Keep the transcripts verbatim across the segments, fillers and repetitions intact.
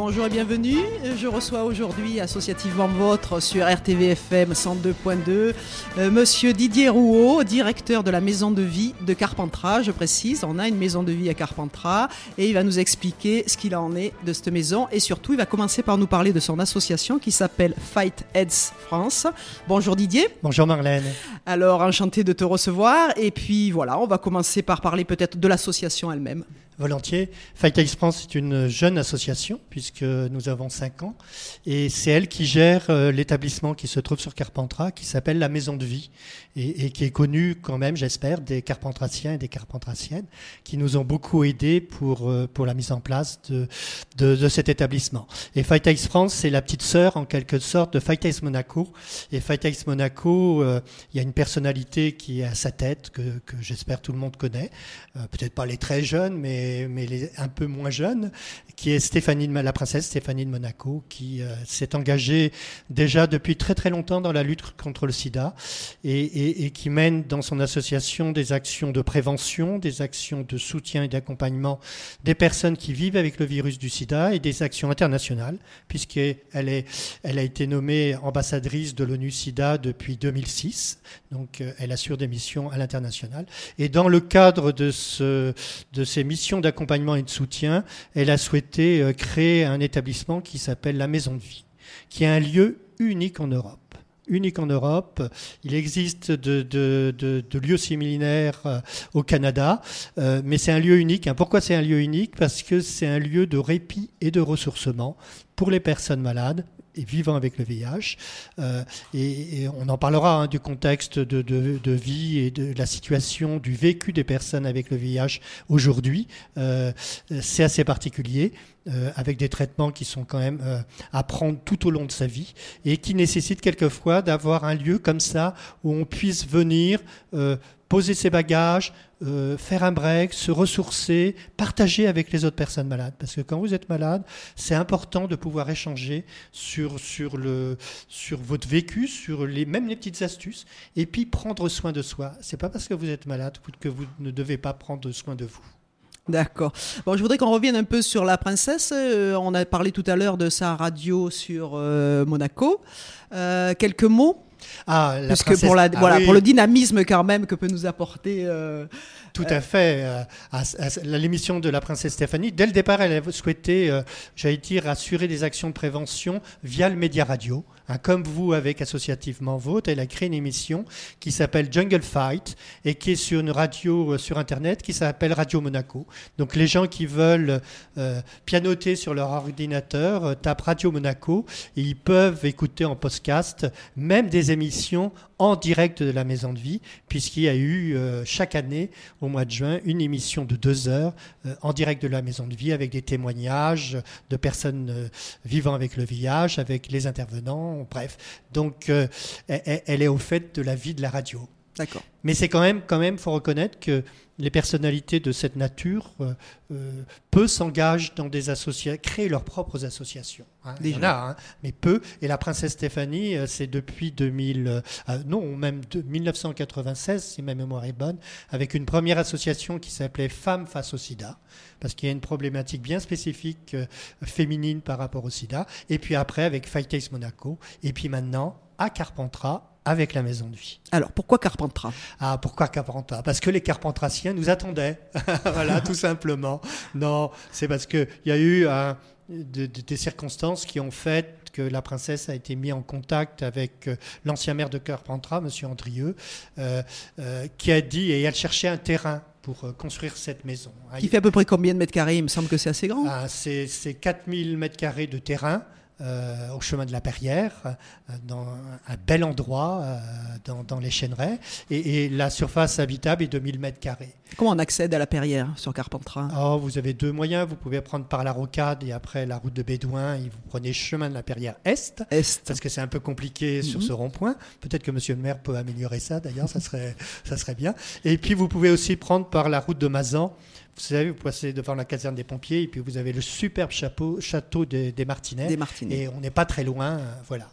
Bonjour et bienvenue. Je reçois aujourd'hui, associativement vôtre, sur R T V F M cent deux point deux, euh, Monsieur Didier Rouault, directeur de la maison de vie de Carpentras. Je précise, on a une maison de vie à Carpentras et il va nous expliquer ce qu'il en est de cette maison et surtout, il va commencer par nous parler de son association qui s'appelle Fight AIDS France. Bonjour Didier. Bonjour Marlène. Alors, enchanté de te recevoir et puis voilà, on va commencer par parler peut-être de l'association elle-même. Volontiers. Fight AIDS France est une jeune association puisque nous avons cinq ans et c'est elle qui gère euh, l'établissement qui se trouve sur Carpentras qui s'appelle la Maison de Vie et, et qui est connue quand même, j'espère, des Carpentrasiens et des Carpentrasiennes qui nous ont beaucoup aidés pour, euh, pour la mise en place de, de, de cet établissement. Et Fight AIDS France, c'est la petite sœur en quelque sorte de Fight AIDS Monaco. Et Fight AIDS Monaco, euh, il y a une personnalité qui est à sa tête que, que j'espère tout le monde connaît, euh, peut-être pas les très jeunes, mais mais les un peu moins jeunes, qui est Stéphanie, la princesse Stéphanie de Monaco, qui euh, s'est engagée déjà depuis très très longtemps dans la lutte contre le sida et, et, et qui mène dans son association des actions de prévention, des actions de soutien et d'accompagnement des personnes qui vivent avec le virus du sida et des actions internationales, puisqu'elle est, elle a été nommée ambassadrice de l'ONU SIDA depuis deux mille six, donc euh, elle assure des missions à l'international. Et dans le cadre de, ce, de ces missions d'accompagnement et de soutien, elle a souhaité euh, créer un établissement qui s'appelle la Maison de Vie, qui est un lieu unique en Europe. Unique en Europe. Il existe de, de, de, de lieux similaires euh, au Canada, euh, mais c'est un lieu unique. Hein. Pourquoi c'est un lieu unique ? Parce que c'est un lieu de répit et de ressourcement pour les personnes malades et vivant avec le V I H. Euh, et, et on en parlera hein, du contexte de, de, de vie et de la situation, du vécu des personnes avec le V I H aujourd'hui. Euh, c'est assez particulier, euh, avec des traitements qui sont quand même euh, à prendre tout au long de sa vie et qui nécessitent quelquefois d'avoir un lieu comme ça où on puisse venir euh, poser ses bagages, euh, faire un break, se ressourcer, partager avec les autres personnes malades. Parce que quand vous êtes malade, c'est important de pouvoir échanger sur, sur, le, sur votre vécu, sur les, même les petites astuces, et puis prendre soin de soi. C'est pas parce que vous êtes malade que vous ne devez pas prendre soin de vous. D'accord. Bon, je voudrais qu'on revienne un peu sur la princesse. Euh, on a parlé tout à l'heure de sa radio sur euh, Monaco. Euh, quelques mots ? Ah, la Parce princesse... que pour, la, ah, voilà, oui. pour le dynamisme quand même que peut nous apporter... Euh, Tout à fait. Euh, à, à l'émission de la princesse Stéphanie, dès le départ, elle a souhaité, euh, j'allais dire, assurer des actions de prévention via le média radio. Hein, comme vous, avec Associativement Vôtre, elle a créé une émission qui s'appelle Jungle Fight et qui est sur une radio euh, sur Internet qui s'appelle Radio Monaco. Donc les gens qui veulent euh, pianoter sur leur ordinateur euh, tapent Radio Monaco et ils peuvent écouter en podcast même des émissions en direct de la Maison de Vie, puisqu'il y a eu euh, chaque année, au mois de juin, une émission de deux heures euh, en direct de la Maison de Vie avec des témoignages de personnes euh, vivant avec le V I H, avec les intervenants, bref. Donc, euh, elle, elle est au fait de la vie de la radio. D'accord. Mais c'est quand même, quand même, faut reconnaître que les personnalités de cette nature euh, euh, peu s'engagent dans des associations, créent leurs propres associations. Hein. Il y en a, hein, mais peu. Et la princesse Stéphanie, euh, c'est depuis deux mille, euh, non, même de dix-neuf cent quatre-vingt-seize, si ma mémoire est bonne, avec une première association qui s'appelait Femmes face au sida, parce qu'il y a une problématique bien spécifique euh, féminine par rapport au sida. Et puis après, avec Fight AIDS Monaco. Et puis maintenant, à Carpentras, avec la Maison de Vie. Alors, pourquoi Carpentras ? Ah, pourquoi Carpentras ? Parce que les Carpentrasiens nous attendaient. Voilà, tout simplement. Non, c'est parce qu'il y a eu un, de, de, des circonstances qui ont fait que la princesse a été mise en contact avec euh, l'ancien maire de Carpentras, M. Andrieux, euh, euh, qui a dit, et elle cherchait un terrain pour euh, construire cette maison. Qui fait à peu près combien de mètres carrés ? Il me semble que c'est assez grand. Ah, c'est, c'est quatre mille mètres carrés de terrain. Euh, au chemin de la Perrière, euh, dans un bel endroit, euh, dans, dans les Chêneraies, et, et la surface habitable est de mille mètres carrés. Comment on accède à la Perrière sur Carpentras ? Oh, vous avez deux moyens, vous pouvez prendre par la Rocade et après la route de Bédouin, et vous prenez chemin de la Perrière Est, Est. parce que c'est un peu compliqué mm-hmm. sur ce rond-point. Peut-être que monsieur le maire peut améliorer ça, d'ailleurs, ça serait, ça serait bien. Et puis vous pouvez aussi prendre par la route de Mazan. Vous savez, vous passez devant la caserne des pompiers et puis vous avez le superbe chapeau, château des, des Martinets. Des Martinets. Et on n'est pas très loin, euh, voilà.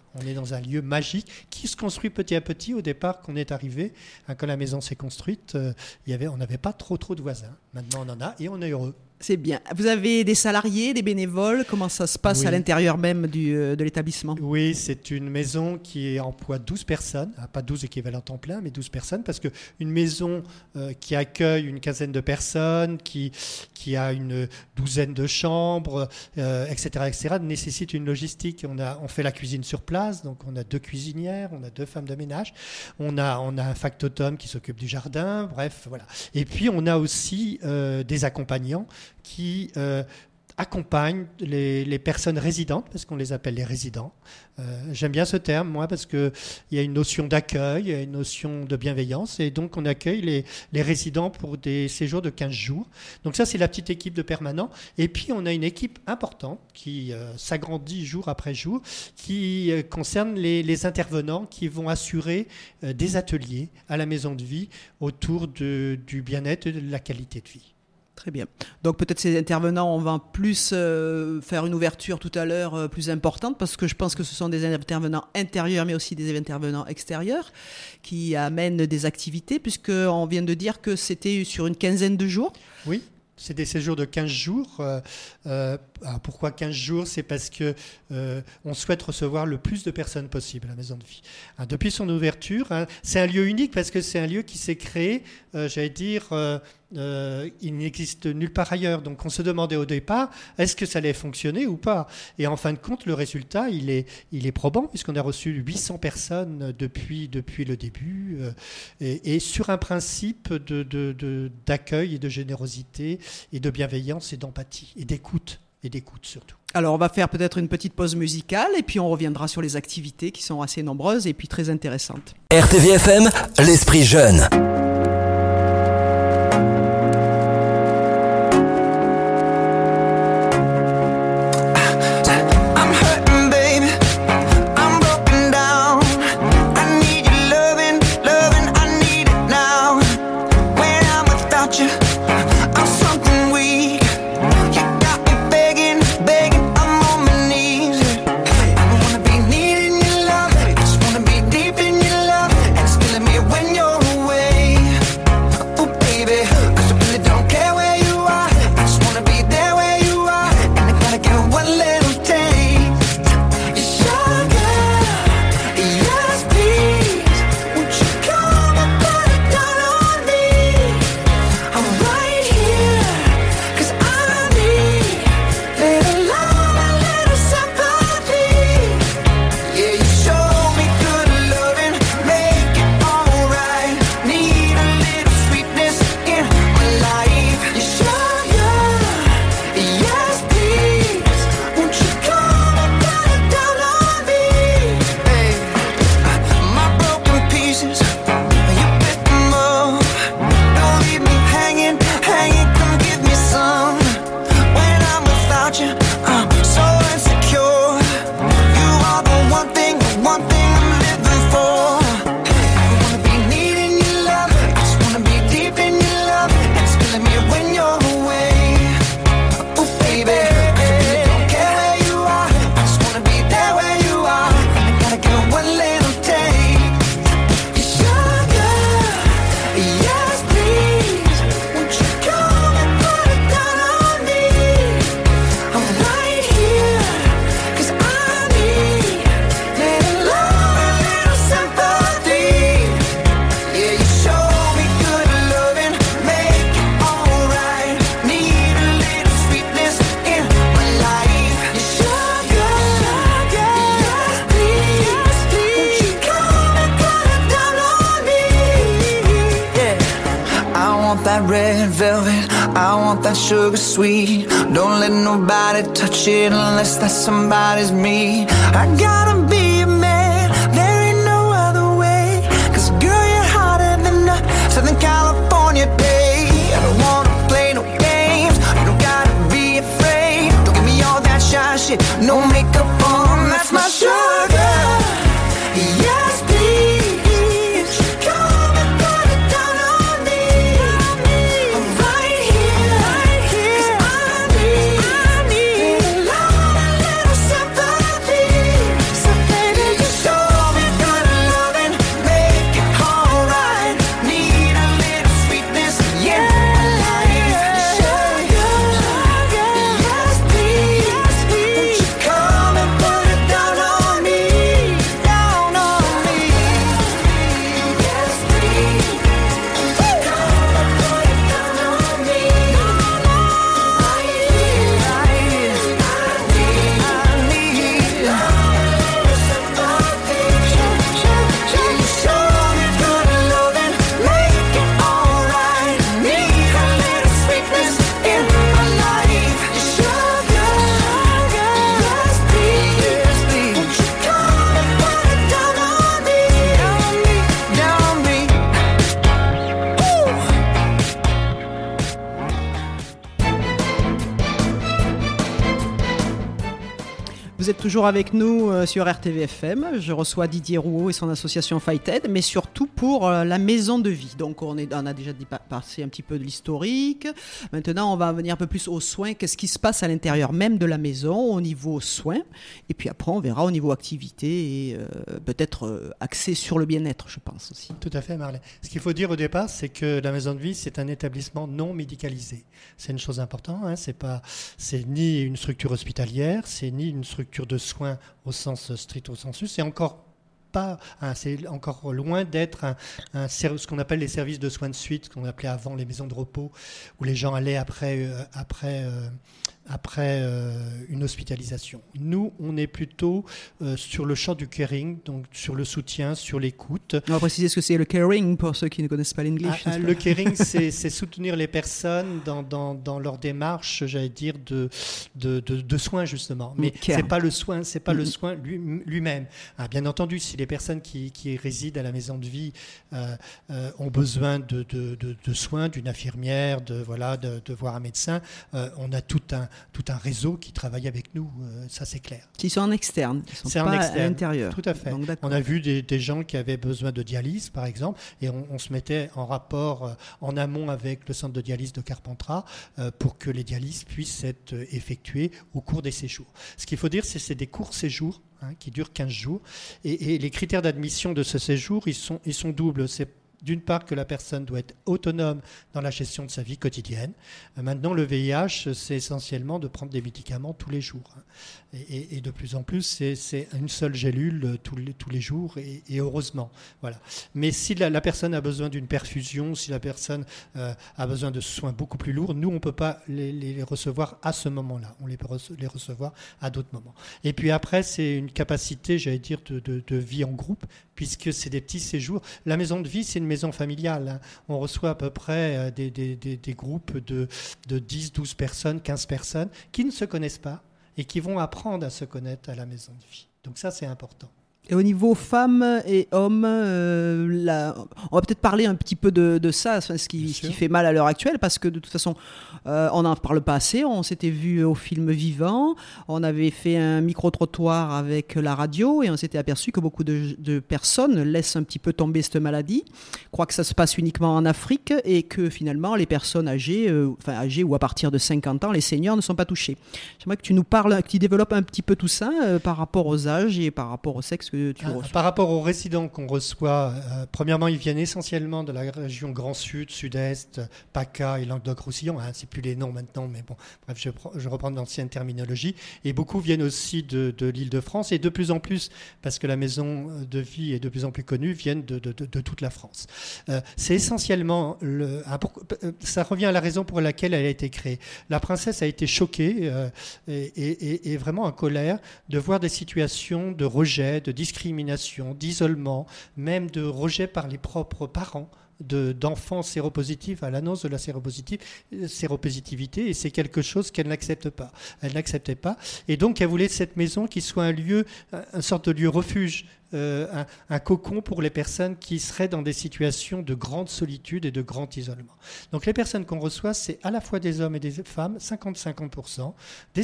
On est dans un lieu magique qui se construit petit à petit. Au départ, quand on est arrivé, hein, quand la maison s'est construite, euh, il y avait, on n'avait pas trop trop de voisins. Maintenant, on en a et on est heureux. C'est bien. Vous avez des salariés, des bénévoles? Comment ça se passe oui. à l'intérieur même du, euh, de l'établissement? Oui, c'est une maison qui emploie douze personnes. Ah, pas douze équivalents temps plein, mais douze personnes. Parce qu'une maison euh, qui accueille une quinzaine de personnes, qui, qui a une douzaine de chambres, euh, et cetera, et cetera, nécessite une logistique. On, a, on fait la cuisine sur place, donc on a deux cuisinières, on a deux femmes de ménage. On a, on a un factotum qui s'occupe du jardin, bref, voilà. Et puis, on a aussi euh, des accompagnants qui euh, accompagnent les, les personnes résidentes, parce qu'on les appelle les résidents. Euh, j'aime bien ce terme, moi, parce qu'il y a une notion d'accueil, il y a une notion de bienveillance, et donc on accueille les, les résidents pour des séjours de quinze jours. Donc ça, c'est la petite équipe de permanents. Et puis, on a une équipe importante qui euh, s'agrandit jour après jour, qui euh, concerne les, les intervenants qui vont assurer euh, des ateliers à la maison de vie autour de, du bien-être et de la qualité de vie. Très bien. Donc peut-être ces intervenants, on va plus euh, faire une ouverture tout à l'heure euh, plus importante, parce que je pense que ce sont des intervenants intérieurs mais aussi des intervenants extérieurs qui amènent des activités, puisqu'on vient de dire que c'était sur une quinzaine de jours. Oui. C'est des séjours de quinze jours. Euh, euh, alors pourquoi quinze jours? C'est parce qu'on euh, souhaite recevoir le plus de personnes possible à la maison de vie. Hein, depuis son ouverture, hein, c'est un lieu unique parce que c'est un lieu qui s'est créé, euh, j'allais dire, euh, euh, il n'existe nulle part ailleurs. Donc on se demandait au départ, est-ce que ça allait fonctionner ou pas? Et en fin de compte, le résultat, il est, il est probant, puisqu'on a reçu huit cents personnes depuis, depuis le début, euh, et, et sur un principe de, de, de, d'accueil et de générosité, et de bienveillance et d'empathie et d'écoute et d'écoute surtout. Alors on va faire peut-être une petite pause musicale et puis on reviendra sur les activités qui sont assez nombreuses et puis très intéressantes. R T V F M, l'esprit jeune. Sugar sweet, don't let nobody touch it unless that somebody's me. I gotta be a man, there ain't no other way. Cause girl, you're hotter than a Southern California day. I don't wanna play no games, you don't gotta be afraid. Don't give me all that shy shit, no makeup on, that's my sugar. Yes, please. Something Vous êtes toujours avec nous euh, sur R T V F M. Je reçois Didier Rouault et son association Fighted, mais surtout pour euh, la maison de vie. Donc on, est, on a déjà dit, passé un petit peu de l'historique. Maintenant, on va venir un peu plus aux soins. Qu'est-ce qui se passe à l'intérieur même de la maison au niveau soins? Et puis après, on verra au niveau activité et euh, peut-être euh, axé sur le bien-être, je pense aussi. Tout à fait, Marlène. Ce qu'il faut dire au départ, c'est que la maison de vie, c'est un établissement non médicalisé. C'est une chose importante. Hein, c'est pas, c'est ni une structure hospitalière, c'est ni une structure de soins au sens stricto sensu, c'est encore pas, hein, c'est encore loin d'être un, un, ce qu'on appelle les services de soins de suite, qu'on appelait avant les maisons de repos, où les gens allaient après, euh, après, euh, après euh, une hospitalisation. Nous, on est plutôt euh, sur le champ du caring, donc sur le soutien, sur l'écoute. On va préciser ce que c'est le caring pour ceux qui ne connaissent pas l'anglais. Ah, le caring, c'est, c'est soutenir les personnes dans, dans, dans leur démarche, j'allais dire, de, de, de, de soins justement. Mais okay. c'est pas le soin, c'est pas mm-hmm. le soin lui, lui-même. Ah, bien entendu, si les personnes qui, qui résident à la maison de vie euh, euh, ont besoin de, de, de, de soins, d'une infirmière, de voilà, de, de voir un médecin, euh, on a tout un tout un réseau qui travaille avec nous, euh, ça c'est clair. Qui sont en externe, ils sont c'est pas en externe, à l'intérieur. Tout à fait. Donc, on a vu des, des gens qui avaient besoin de dialyse, par exemple, et on, on se mettait en rapport euh, en amont avec le centre de dialyse de Carpentras euh, pour que les dialyses puissent être effectuées au cours des séjours. Ce qu'il faut dire, c'est que c'est des courts séjours hein, qui durent quinze jours, et, et les critères d'admission de ce séjour, ils sont, ils sont doubles. C'est d'une part que la personne doit être autonome dans la gestion de sa vie quotidienne. Maintenant, le V I H, c'est essentiellement de prendre des médicaments tous les jours. Et, et, et de plus en plus, c'est, c'est une seule gélule tous les, tous les jours, et, et heureusement. Voilà. Mais si la, la personne a besoin d'une perfusion, si la personne euh, a besoin de soins beaucoup plus lourds, nous, on ne peut pas les, les recevoir à ce moment-là. On les peut rece- les recevoir à d'autres moments. Et puis après, c'est une capacité, j'allais dire, de, de, de vie en groupe, puisque c'est des petits séjours. La maison de vie, c'est une maison familiale. Hein. On reçoit à peu près des, des, des, des groupes de, de dix, douze personnes, quinze personnes qui ne se connaissent pas et qui vont apprendre à se connaître à la maison de vie. Donc ça, c'est important. Et au niveau femmes et hommes, euh, la... on va peut-être parler un petit peu de, de ça, ce qui, ce qui fait mal à l'heure actuelle, parce que de toute façon, euh, on n'en parle pas assez. On s'était vu au film Vivant, on avait fait un micro-trottoir avec la radio et on s'était aperçu que beaucoup de, de personnes laissent un petit peu tomber cette maladie, croient que ça se passe uniquement en Afrique et que finalement les personnes âgées, euh, enfin âgées ou à partir de cinquante ans, les seniors ne sont pas touchés. J'aimerais que tu nous parles, que tu développes un petit peu tout ça euh, par rapport aux âges et par rapport au sexe que tu reçois. Par rapport aux résidents qu'on reçoit, euh, premièrement, ils viennent essentiellement de la région Grand Sud, Sud-Est, PACA et Languedoc-Roussillon. Hein, c'est plus les noms maintenant, mais bon, bref, je, je reprends l'ancienne terminologie. Et beaucoup viennent aussi de, de l'Île-de-France et de plus en plus, parce que la maison de vie est de plus en plus connue, viennent de, de, de, de toute la France. Euh, c'est essentiellement, le, ça revient à la raison pour laquelle elle a été créée. La princesse a été choquée euh, et, et, et vraiment en colère de voir des situations de rejet, de discrimination, d'isolement, même de rejet par les propres parents de, d'enfants séropositifs à l'annonce de la séropositivité, et c'est quelque chose qu'elle n'accepte pas. Elle n'acceptait pas, et donc elle voulait cette maison qui soit un lieu, une sorte de lieu refuge, euh, un, un cocon pour les personnes qui seraient dans des situations de grande solitude et de grand isolement. Donc les personnes qu'on reçoit, c'est à la fois des hommes et des femmes, cinquante à cinquante pour cent, des,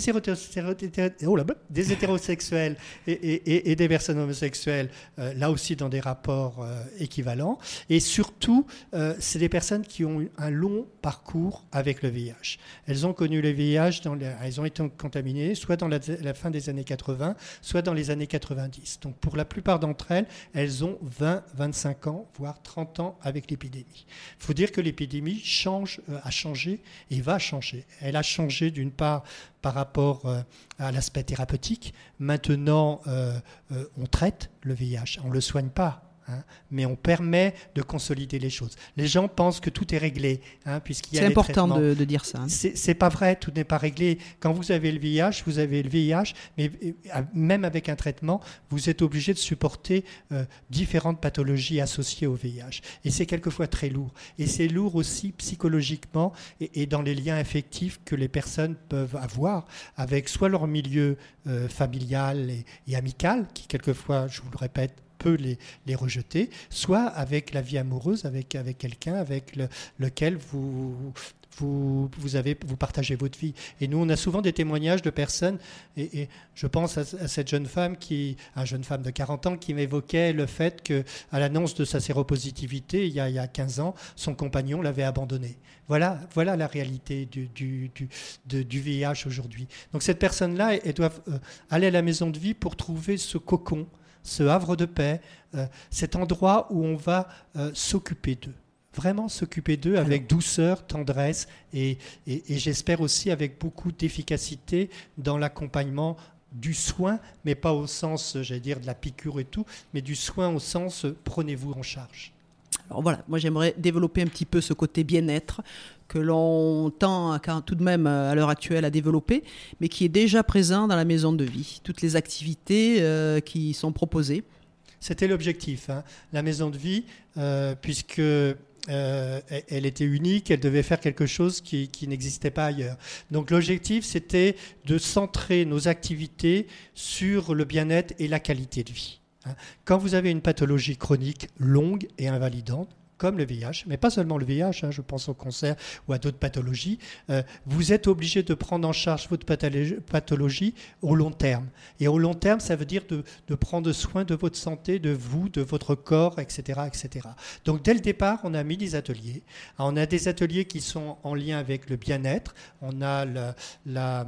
oh là, des hétérosexuels et, et, et des personnes homosexuelles, euh, là aussi dans des rapports euh, équivalents, et surtout, euh, c'est des personnes qui ont eu un long parcours avec le V I H. Elles ont connu le V I H, dans les, elles ont été contaminées soit dans la, la fin des années quatre-vingts, soit dans les années quatre-vingt-dix. Donc pour la plupart d'entre elles, elles ont vingt, vingt-cinq ans, voire trente ans avec l'épidémie. Il faut dire que l'épidémie change, euh, a changé et va changer. Elle a changé d'une part par rapport euh, à l'aspect thérapeutique. Maintenant, euh, euh, on traite le V I H, on ne le soigne pas. Hein, mais on permet de consolider les choses. Les gens pensent que tout est réglé, hein, puisqu'il y a c'est les important traitements. de, de dire ça. Hein. C'est, c'est pas vrai, tout n'est pas réglé. Quand vous avez le V I H, vous avez le V I H, mais même avec un traitement, vous êtes obligé de supporter euh, différentes pathologies associées au V I H. Et c'est quelquefois très lourd. Et c'est lourd aussi psychologiquement et, et dans les liens affectifs que les personnes peuvent avoir avec soit leur milieu euh, familial et, et amical, qui quelquefois, je vous le répète, peut les, les rejeter, soit avec la vie amoureuse, avec, avec quelqu'un avec le, lequel vous... Vous, vous, avez, vous partagez votre vie. Et nous, on a souvent des témoignages de personnes, et, et je pense à, à cette jeune femme, qui, une jeune femme de quarante ans, qui m'évoquait le fait qu'à l'annonce de sa séropositivité, il y a, il y a quinze ans, son compagnon l'avait abandonnée. Voilà, voilà la réalité du, du, du, de, du V I H aujourd'hui. Donc cette personne-là, elle doit euh, aller à la maison de vie pour trouver ce cocon, ce havre de paix, euh, cet endroit où on va euh, s'occuper d'eux. Vraiment s'occuper d'eux avec douceur, tendresse et, et, et j'espère aussi avec beaucoup d'efficacité dans l'accompagnement du soin, mais pas au sens, j'allais dire, de la piqûre et tout, mais du soin au sens euh, prenez-vous en charge. Alors voilà, moi j'aimerais développer un petit peu ce côté bien-être que l'on tend tout de même à l'heure actuelle à développer, mais qui est déjà présent dans la maison de vie. Toutes les activités euh, qui sont proposées. C'était l'objectif, hein. La maison de vie, euh, puisque... Euh, elle était unique, elle devait faire quelque chose qui, qui n'existait pas ailleurs. Donc l'objectif, c'était de centrer nos activités sur le bien-être et la qualité de vie. Quand vous avez une pathologie chronique longue et invalidante, comme le V I H, mais pas seulement le V I H, hein, je pense au cancer ou à d'autres pathologies, euh, vous êtes obligé de prendre en charge votre pathologie, pathologie au long terme. Et au long terme, ça veut dire de, de prendre soin de votre santé, de vous, de votre corps, et cetera, et cetera. Donc dès le départ, on a mis des ateliers. On a des ateliers qui sont en lien avec le bien-être. On a la, la,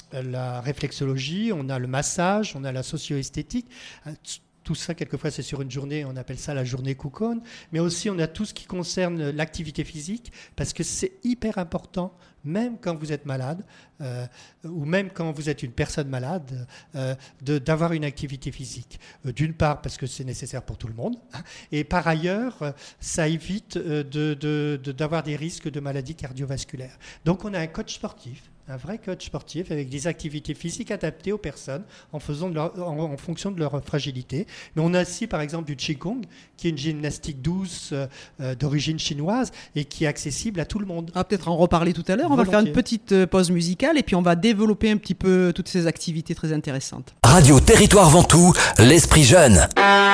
la réflexologie, on a le massage, on a la socio-esthétique. Tout ça, quelquefois, c'est sur une journée, on appelle ça la journée Cocoon. Mais aussi, on a tout ce qui concerne l'activité physique, parce que c'est hyper important, même quand vous êtes malade, euh, ou même quand vous êtes une personne malade, euh, de, d'avoir une activité physique. Euh, d'une part, parce que c'est nécessaire pour tout le monde, et par ailleurs, euh, ça évite euh, de, de, de, d'avoir des risques de maladies cardiovasculaires. Donc, on a un coach sportif, un vrai coach sportif avec des activités physiques adaptées aux personnes en, faisant de leur, en, en fonction de leur fragilité. Mais on a aussi, par exemple, du Qigong, qui est une gymnastique douce euh, d'origine chinoise et qui est accessible à tout le monde. On va peut-être en reparler tout à l'heure. On Volontiers. va faire une petite pause musicale et puis on va développer un petit peu toutes ces activités très intéressantes. Radio Territoire Ventoux, l'Esprit Jeune.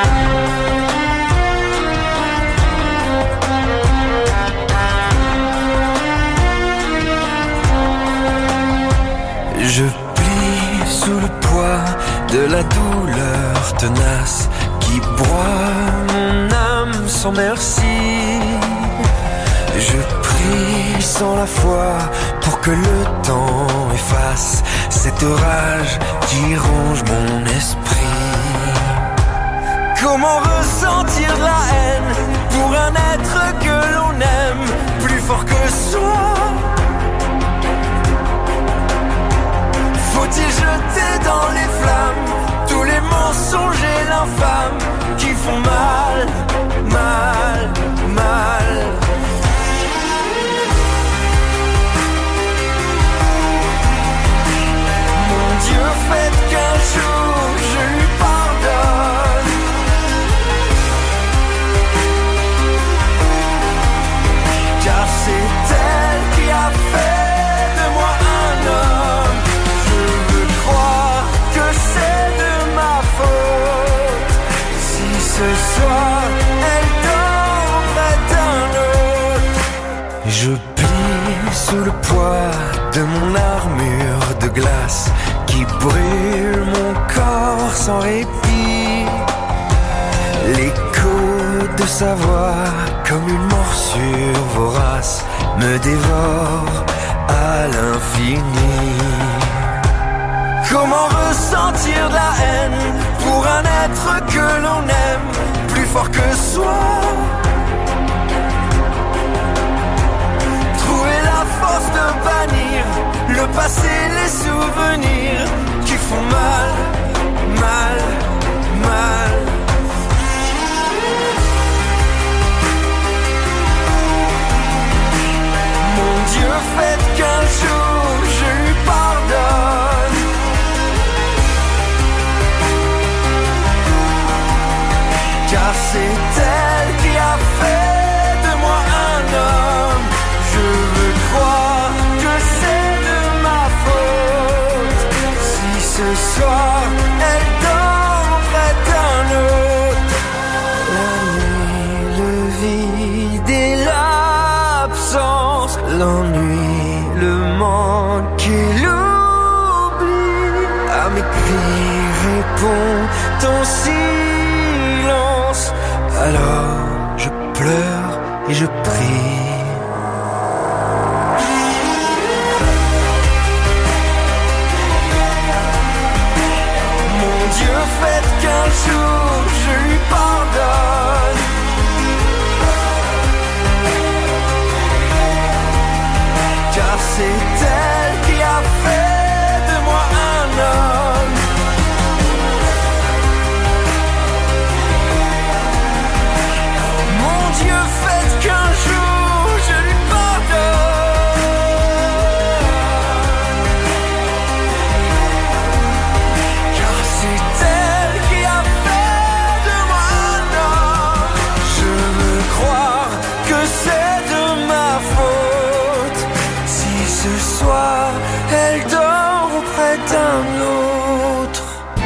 Je plie sous le poids de la douleur tenace qui broie mon âme sans merci. Je prie sans la foi pour que le temps efface cette orage qui ronge mon esprit. Comment ressentir la haine pour un être que l'on aime plus fort que soi? Faut-il jeter dans les flammes tous les mensonges et l'infâme qui font mal, mal, mal? Mon Dieu, faites qu'un jour je lui pardonne. Car c'est elle qui a fait de moi un homme. Ce soir, elle dort près d'un autre. Je plie sous le poids de mon armure de glace qui brûle mon corps sans répit. L'écho de sa voix, comme une morsure vorace, me dévore à l'infini. Comment ressentir de la haine pour un être que l'on aime plus fort que soi? Trouver la force de bannir le passé, les souvenirs qui font mal, mal, mal. Mon Dieu, faites qu'un jour je lui pardonne. Car c'est elle qui a fait de moi un homme. Je veux croire que c'est de ma faute si ce soir elle dort près d'un autre. nuit, le manque et l'oubli. À mes cris répond ton silence. Alors je pleure et je prie. Mon Dieu, faites qu'un jour je lui pardonne. Car c'est elle qui a fait de moi un homme. Mon Dieu, faites qu'un jour je lui pardonne. Car c'est elle qui a fait de moi un homme. Je veux croire que c'est de ma faute si ce soir elle dort auprès d'un autre.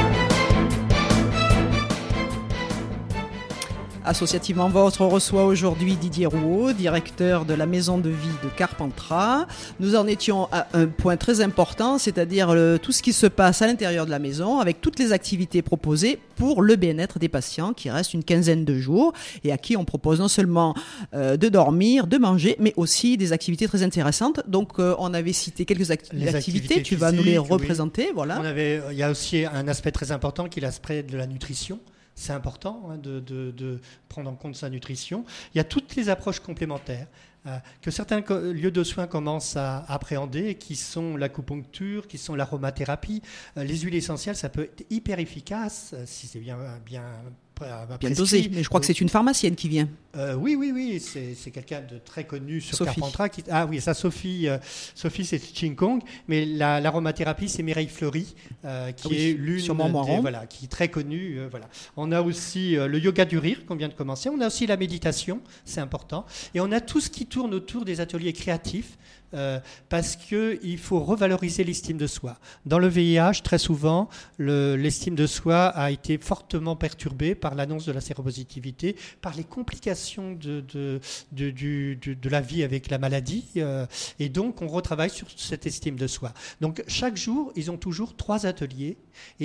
Associativement Vôtre reçoit aujourd'hui Didier Rouault, directeur de la maison de vie de Carpentras. Nous en étions à un point très important, c'est-à-dire le, tout ce qui se passe à l'intérieur de la maison, avec toutes les activités proposées pour le bien-être des patients qui restent une quinzaine de jours et à qui on propose non seulement euh, de dormir, de manger, mais aussi des activités très intéressantes. Donc euh, on avait cité quelques act- activités, activités tu vas nous les physiques, représenter. Oui. Voilà. On avait, il y a aussi un aspect très important qui est l'aspect de la nutrition. C'est important hein, de, de, de prendre en compte sa nutrition. Il y a toutes les approches complémentaires euh, que certains co- lieux de soins commencent à appréhender, qui sont l'acupuncture, qui sont l'aromathérapie. Euh, les huiles essentielles, ça peut être hyper efficace euh, si c'est bien, bien, Bien prescrit. dosé, mais je crois que c'est une pharmacienne qui vient. Euh, oui, oui, oui, c'est, c'est quelqu'un de très connu sur Sophie. Carpentras. Qui, ah oui, ça, Sophie, euh, Sophie c'est Ching Kong, mais la, l'aromathérapie, c'est Mireille Fleury, euh, qui Oui, est l'une sur des, Montmoron. voilà, qui est très connue. Euh, voilà. On a aussi euh, le yoga du rire qu'on vient de commencer. On a aussi la méditation, c'est important, et on a tout ce qui tourne autour des ateliers créatifs. Euh, parce qu'il faut revaloriser l'estime de soi. Dans le V I H, très souvent, le, l'estime de soi a été fortement perturbée par l'annonce de la séropositivité, par les complications de, de, de, de, de, de la vie avec la maladie. Euh, et donc, on retravaille sur cette estime de soi. Donc, chaque jour, ils ont toujours trois ateliers,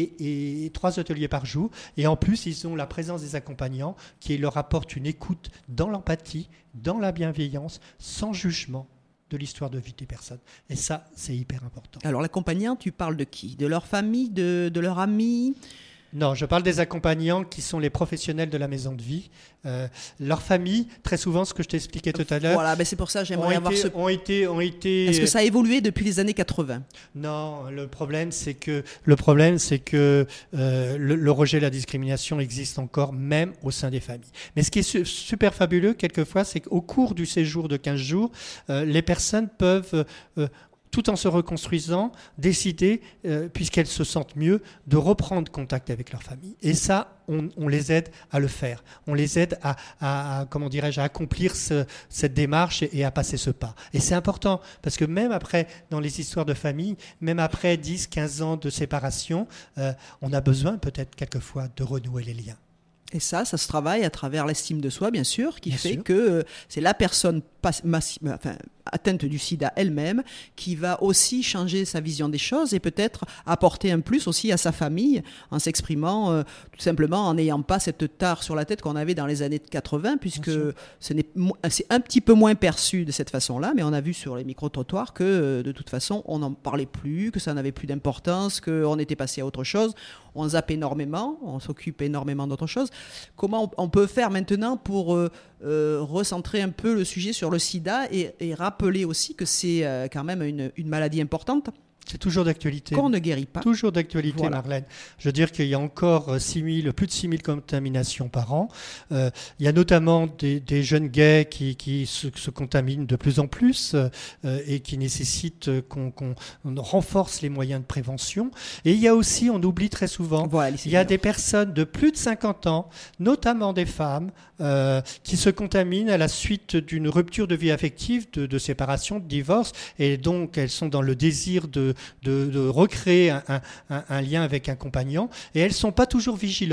et, et trois ateliers par jour. Et en plus, ils ont la présence des accompagnants qui leur apportent une écoute dans l'empathie, dans la bienveillance, sans jugement de l'histoire de vie des personnes. Et ça, c'est hyper important. Alors l'accompagnant, tu parles de qui ? De leur famille, de, de leurs amis ? Non, je parle des accompagnants qui sont les professionnels de la maison de vie. Euh, leur famille, très souvent, ce que je t'expliquais tout à l'heure, Voilà, ben c'est pour ça que j'aimerais ont avoir été, ce... ont été, ont été... Est-ce que ça a évolué depuis les années quatre-vingts ? Non, le problème, c'est que le problème, c'est que euh, le, le rejet, la discrimination existe encore, même au sein des familles. Mais ce qui est su- super fabuleux, quelquefois, c'est qu'au cours du séjour de quinze jours, euh, les personnes peuvent... Euh, tout en se reconstruisant, décider, euh, puisqu'elles se sentent mieux, de reprendre contact avec leur famille. Et ça, on, on les aide à le faire. On les aide à, à, à comment dirais-je, à accomplir ce, cette démarche et, et à passer ce pas. Et c'est important, parce que même après, dans les histoires de famille, même après dix, quinze ans de séparation, euh, on a besoin peut-être quelquefois de renouer les liens. Et ça, ça se travaille à travers l'estime de soi, bien sûr, qui Bien fait sûr. que euh, c'est la personne pas, massi- enfin, atteinte du sida elle-même qui va aussi changer sa vision des choses et peut-être apporter un plus aussi à sa famille en s'exprimant euh, tout simplement en n'ayant pas cette tare sur la tête qu'on avait dans les années quatre-vingts, puisque ce n'est, mo- c'est un petit peu moins perçu de cette façon-là, mais on a vu sur les micro-trottoirs que euh, de toute façon on n'en parlait plus, que ça n'avait plus d'importance, qu'on était passé à autre chose. On zappe énormément, on s'occupe énormément d'autres choses. Comment on peut faire maintenant pour euh, euh, recentrer un peu le sujet sur le sida et, et rappeler aussi que c'est euh, quand même une, une maladie importante C'est toujours d'actualité. qu'on ne guérit pas. Toujours d'actualité, Voilà. Marlène. Je veux dire qu'il y a encore six mille, plus de six mille contaminations par an. Euh, il y a notamment des, des jeunes gays qui, qui se, se contaminent de plus en plus euh, et qui nécessitent qu'on, qu'on renforce les moyens de prévention. Et il y a aussi, on oublie très souvent, Voilà, les il y a seniors. des personnes de plus de cinquante ans, notamment des femmes, euh, qui se contaminent à la suite d'une rupture de vie affective, de, de séparation, de divorce, et donc elles sont dans le désir de, de, de recréer un, un, un lien avec un compagnon, et elles ne sont pas toujours vigilantes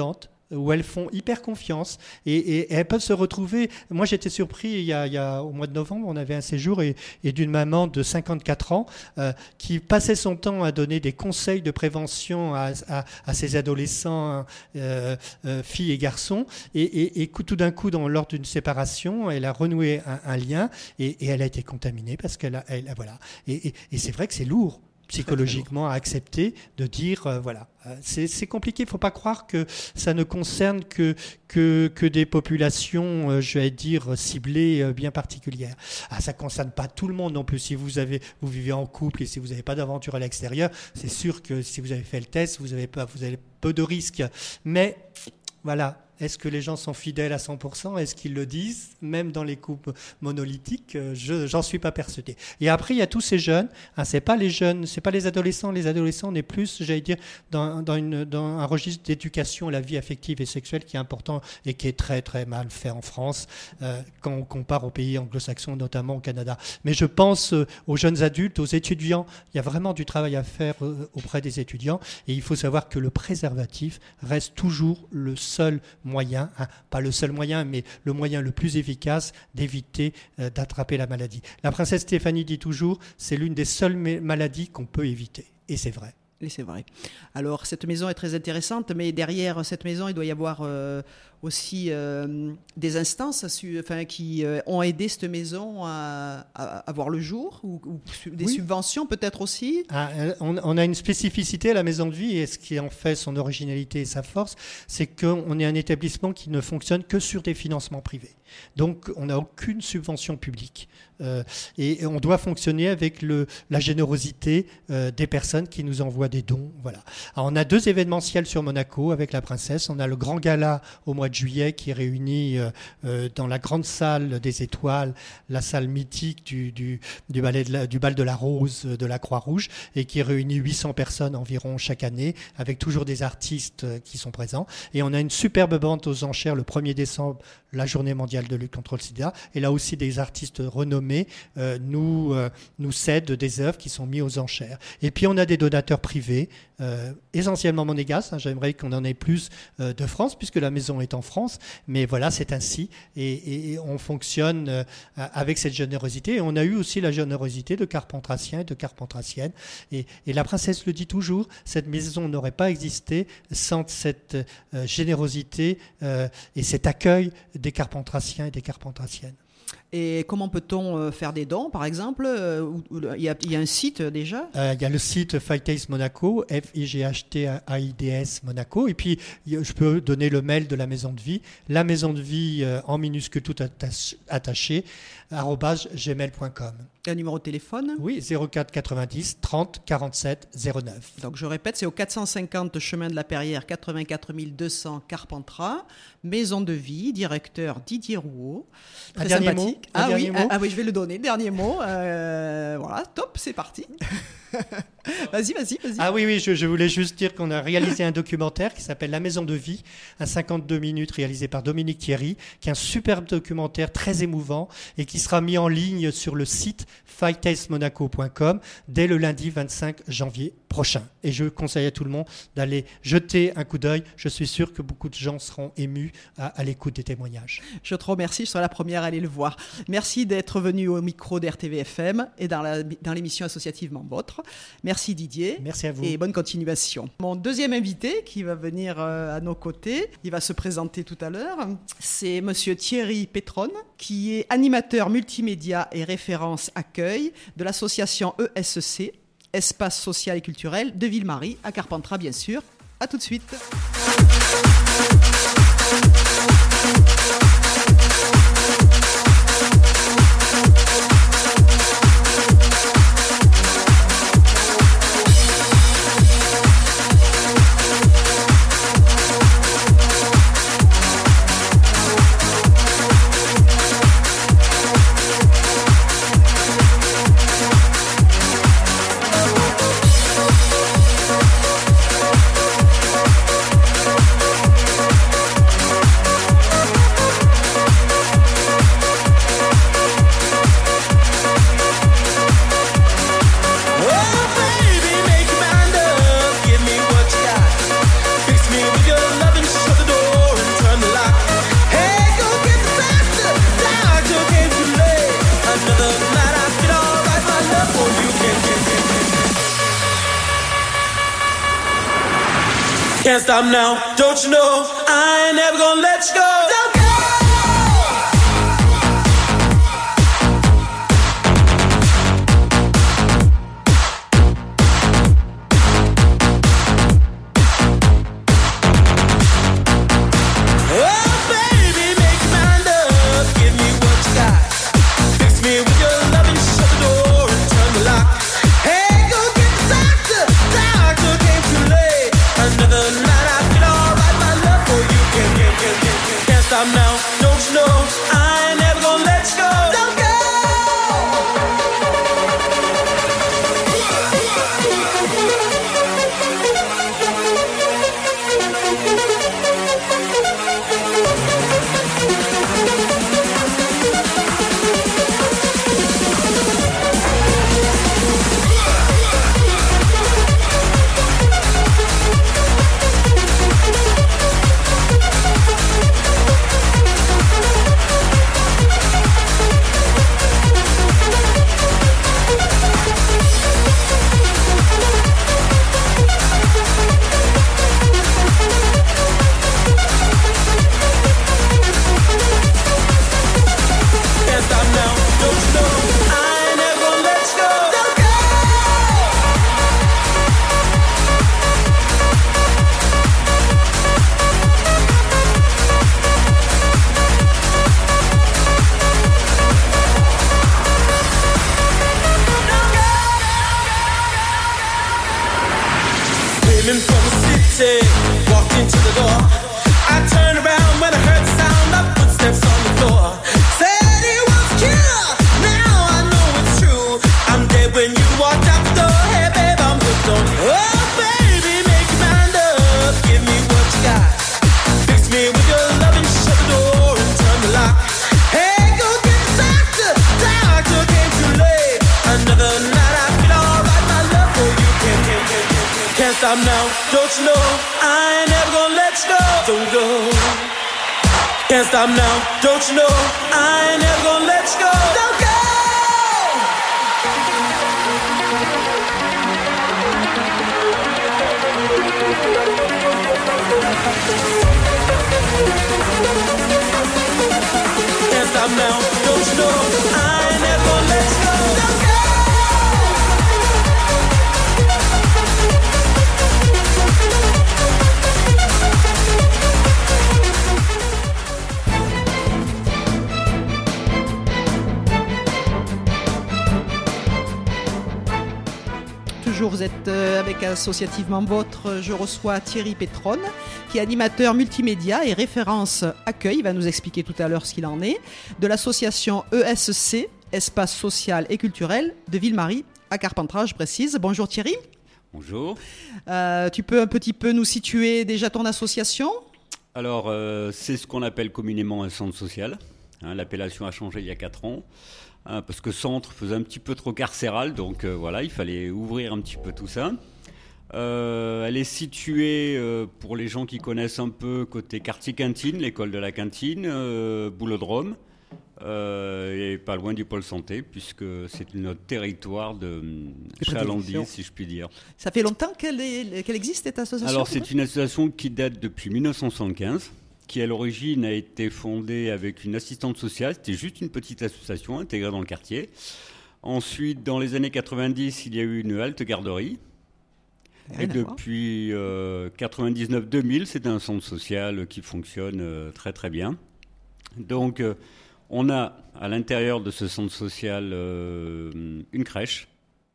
où elles font hyper confiance et, et, et elles peuvent se retrouver. Moi, j'étais surpris, il y a, il y a, au mois de novembre, on avait un séjour et, et d'une maman de cinquante-quatre ans euh, qui passait son temps à donner des conseils de prévention à, à, à ses adolescents, euh, euh, filles et garçons. Et, et, et tout d'un coup, dans, lors d'une séparation, elle a renoué un, un lien et, et elle a été contaminée parce qu'elle a, elle, voilà. Et, et, et c'est vrai que c'est lourd psychologiquement à accepter de dire euh, voilà euh, c'est, c'est compliqué, il ne faut pas croire que ça ne concerne que, que, que des populations euh, je vais dire ciblées euh, bien particulières. Ah, ça ne concerne pas tout le monde non plus. Si vous, avez, vous vivez en couple et si vous n'avez pas d'aventure à l'extérieur, c'est sûr que si vous avez fait le test, vous avez, pas, vous avez peu de risques, mais voilà. Est-ce que les gens sont fidèles à cent pour cent ? Est-ce qu'ils le disent ? Même dans les couples monolithiques, je j'en suis pas persuadé. Et après, il y a tous ces jeunes. Hein, c'est pas les jeunes, c'est pas les adolescents. Les adolescents, on est plus, j'allais dire, dans, dans, une, dans un registre d'éducation à la vie affective et sexuelle qui est important et qui est très très mal fait en France euh, quand on compare aux pays anglo-saxons, notamment au Canada. Mais je pense euh, aux jeunes adultes, aux étudiants. Il y a vraiment du travail à faire euh, auprès des étudiants. Et il faut savoir que le préservatif reste toujours le seul moyen, hein, pas le seul moyen, mais le moyen le plus efficace d'éviter euh, d'attraper la maladie. La princesse Stéphanie dit toujours, c'est l'une des seules maladies qu'on peut éviter. Et c'est vrai. Et c'est vrai. Alors, cette maison est très intéressante, mais derrière cette maison, il doit y avoir euh, aussi euh, des instances su, enfin, qui euh, ont aidé cette maison à, à, à voir le jour, ou, ou des oui. subventions peut-être aussi. Ah, on, on a une spécificité à la maison de vie, et ce qui en fait son originalité et sa force, c'est qu'on est un établissement qui ne fonctionne que sur des financements privés. Donc, on n'a aucune subvention publique. Euh, et on doit fonctionner avec le, la générosité euh, des personnes qui nous envoient des dons. Voilà. Alors, on a deux événementiels sur Monaco avec la princesse. On a le grand gala au mois de juillet qui réunit euh, euh, dans la grande salle des étoiles, la salle mythique du, du, du, ballet de la, du bal de la Rose de la Croix-Rouge et qui réunit huit cents personnes environ chaque année avec toujours des artistes qui sont présents. Et on a une superbe vente aux enchères le premier décembre, la journée mondiale de lutte contre le sida. Et là aussi, des artistes renommés euh, nous, euh, nous cèdent des œuvres qui sont mises aux enchères. Et puis, on a des donateurs privés, euh, essentiellement monégasques. Hein, j'aimerais qu'on en ait plus euh, de France, puisque la maison est en France. Mais voilà, c'est ainsi. Et, et on fonctionne euh, avec cette générosité. Et on a eu aussi la générosité de Carpentraciens et de Carpentraciennes. Et, et la princesse le dit toujours, cette maison n'aurait pas existé sans cette euh, générosité euh, et cet accueil des Carpentraciens et des Carpentraciennes. Et comment peut-on faire des dons, par exemple ? Il y a, il y a un site déjà ? euh, Il y a le site Fight Aids Monaco, F I G H T A I D S Monaco. Et puis, je peux donner le mail de la maison de vie. La maison de vie, euh, en minuscule tout attaché, arobase gmail point com. Un numéro de téléphone ? Oui, zéro quatre quatre-vingt-dix trente quarante-sept zéro neuf. Donc je répète, c'est au quatre cent cinquante chemin de la Perrière, quatre-vingt-quatre mille deux cents Carpentras, maison de vie, directeur Didier Rouault. Très un sympathique. Mot, ah, oui, ah, ah oui, je vais le donner. Dernier mot. Euh, voilà, top, c'est parti. Vas-y, vas-y, vas-y. Ah oui, oui, je, je voulais juste dire qu'on a réalisé un documentaire qui s'appelle La Maison de Vie, un cinquante-deux minutes réalisé par Dominique Thierry, qui est un superbe documentaire très émouvant et qui sera mis en ligne sur le site fight aids monaco point com dès le lundi vingt-cinq janvier prochain. Et je conseille à tout le monde d'aller jeter un coup d'œil. Je suis sûr que beaucoup de gens seront émus à, à l'écoute des témoignages. Je te remercie, je serai la première à aller le voir. Merci d'être venu au micro d'R T V F M et dans, la, dans l'émission Associativement Vôtre. Merci Didier. Merci à vous. Et bonne continuation. Mon deuxième invité qui va venir à nos côtés, il va se présenter tout à l'heure, c'est monsieur Thierry Pétronne, qui est animateur multimédia et référence accueil de l'association E S C, Espace Social et Culturel de Ville-Marie, à Carpentras bien sûr. À tout de suite. Can't stop now, don't you know? I ain't never gonna let you go. Don't go. Stop now, don't you know? I ain't never gonna let you go. Don't go. Walked into the door. I turned around when I heard the sound of footsteps on the floor. Said he was a killer. Now I know it's true. I'm dead when you walked out the door. Hey babe, I'm hooked on you. Oh baby, make your mind up. Give me what you got. Fix me with your love and shut the door and turn the lock. Hey, go get the doctor. Doctor came too late. Another night I feel alright. My love for you can't, can't, can't, can't, can't stop now. Don't you know? I ain't never gonna let you go. Don't go. Can't stop now. Don't you know? I ain't never gonna let you go. Don't go. Can't stop now. Don't you know? I ain't never gonna let you go. Don't go. Toujours, vous êtes avec Associativement Vôtre. Je reçois Thierry Pétronne, qui est animateur multimédia et référence accueil. Il va nous expliquer tout à l'heure ce qu'il en est. De l'association E S C, Espace Social et Culturel de Ville-Marie, à Carpentras, je précise. Bonjour Thierry. Bonjour. Euh, tu peux un petit peu nous situer déjà ton association ? Alors, euh, c'est ce qu'on appelle communément un centre social. Hein, l'appellation a changé il y a quatre ans. Hein, parce que centre faisait un petit peu trop carcéral, donc euh, voilà, il fallait ouvrir un petit peu tout ça. Euh, elle est située, euh, pour les gens qui connaissent un peu, côté quartier Cantine, l'école de la Cantine, euh, Boulodrome, euh, et pas loin du pôle santé, puisque c'est notre territoire de chalandise, si je puis dire. Ça fait longtemps qu'elle, est, qu'elle existe, cette association ? Alors, c'est une association qui date depuis dix-neuf cent soixante-quinze. Qui à l'origine a été fondée avec une assistante sociale. C'était juste une petite association intégrée dans le quartier. Ensuite, dans les années quatre-vingt-dix, il y a eu une halte garderie. Et depuis euh, quatre-vingt-dix-neuf deux mille, c'est un centre social qui fonctionne euh, très très bien. Donc, euh, on a à l'intérieur de ce centre social euh, une crèche.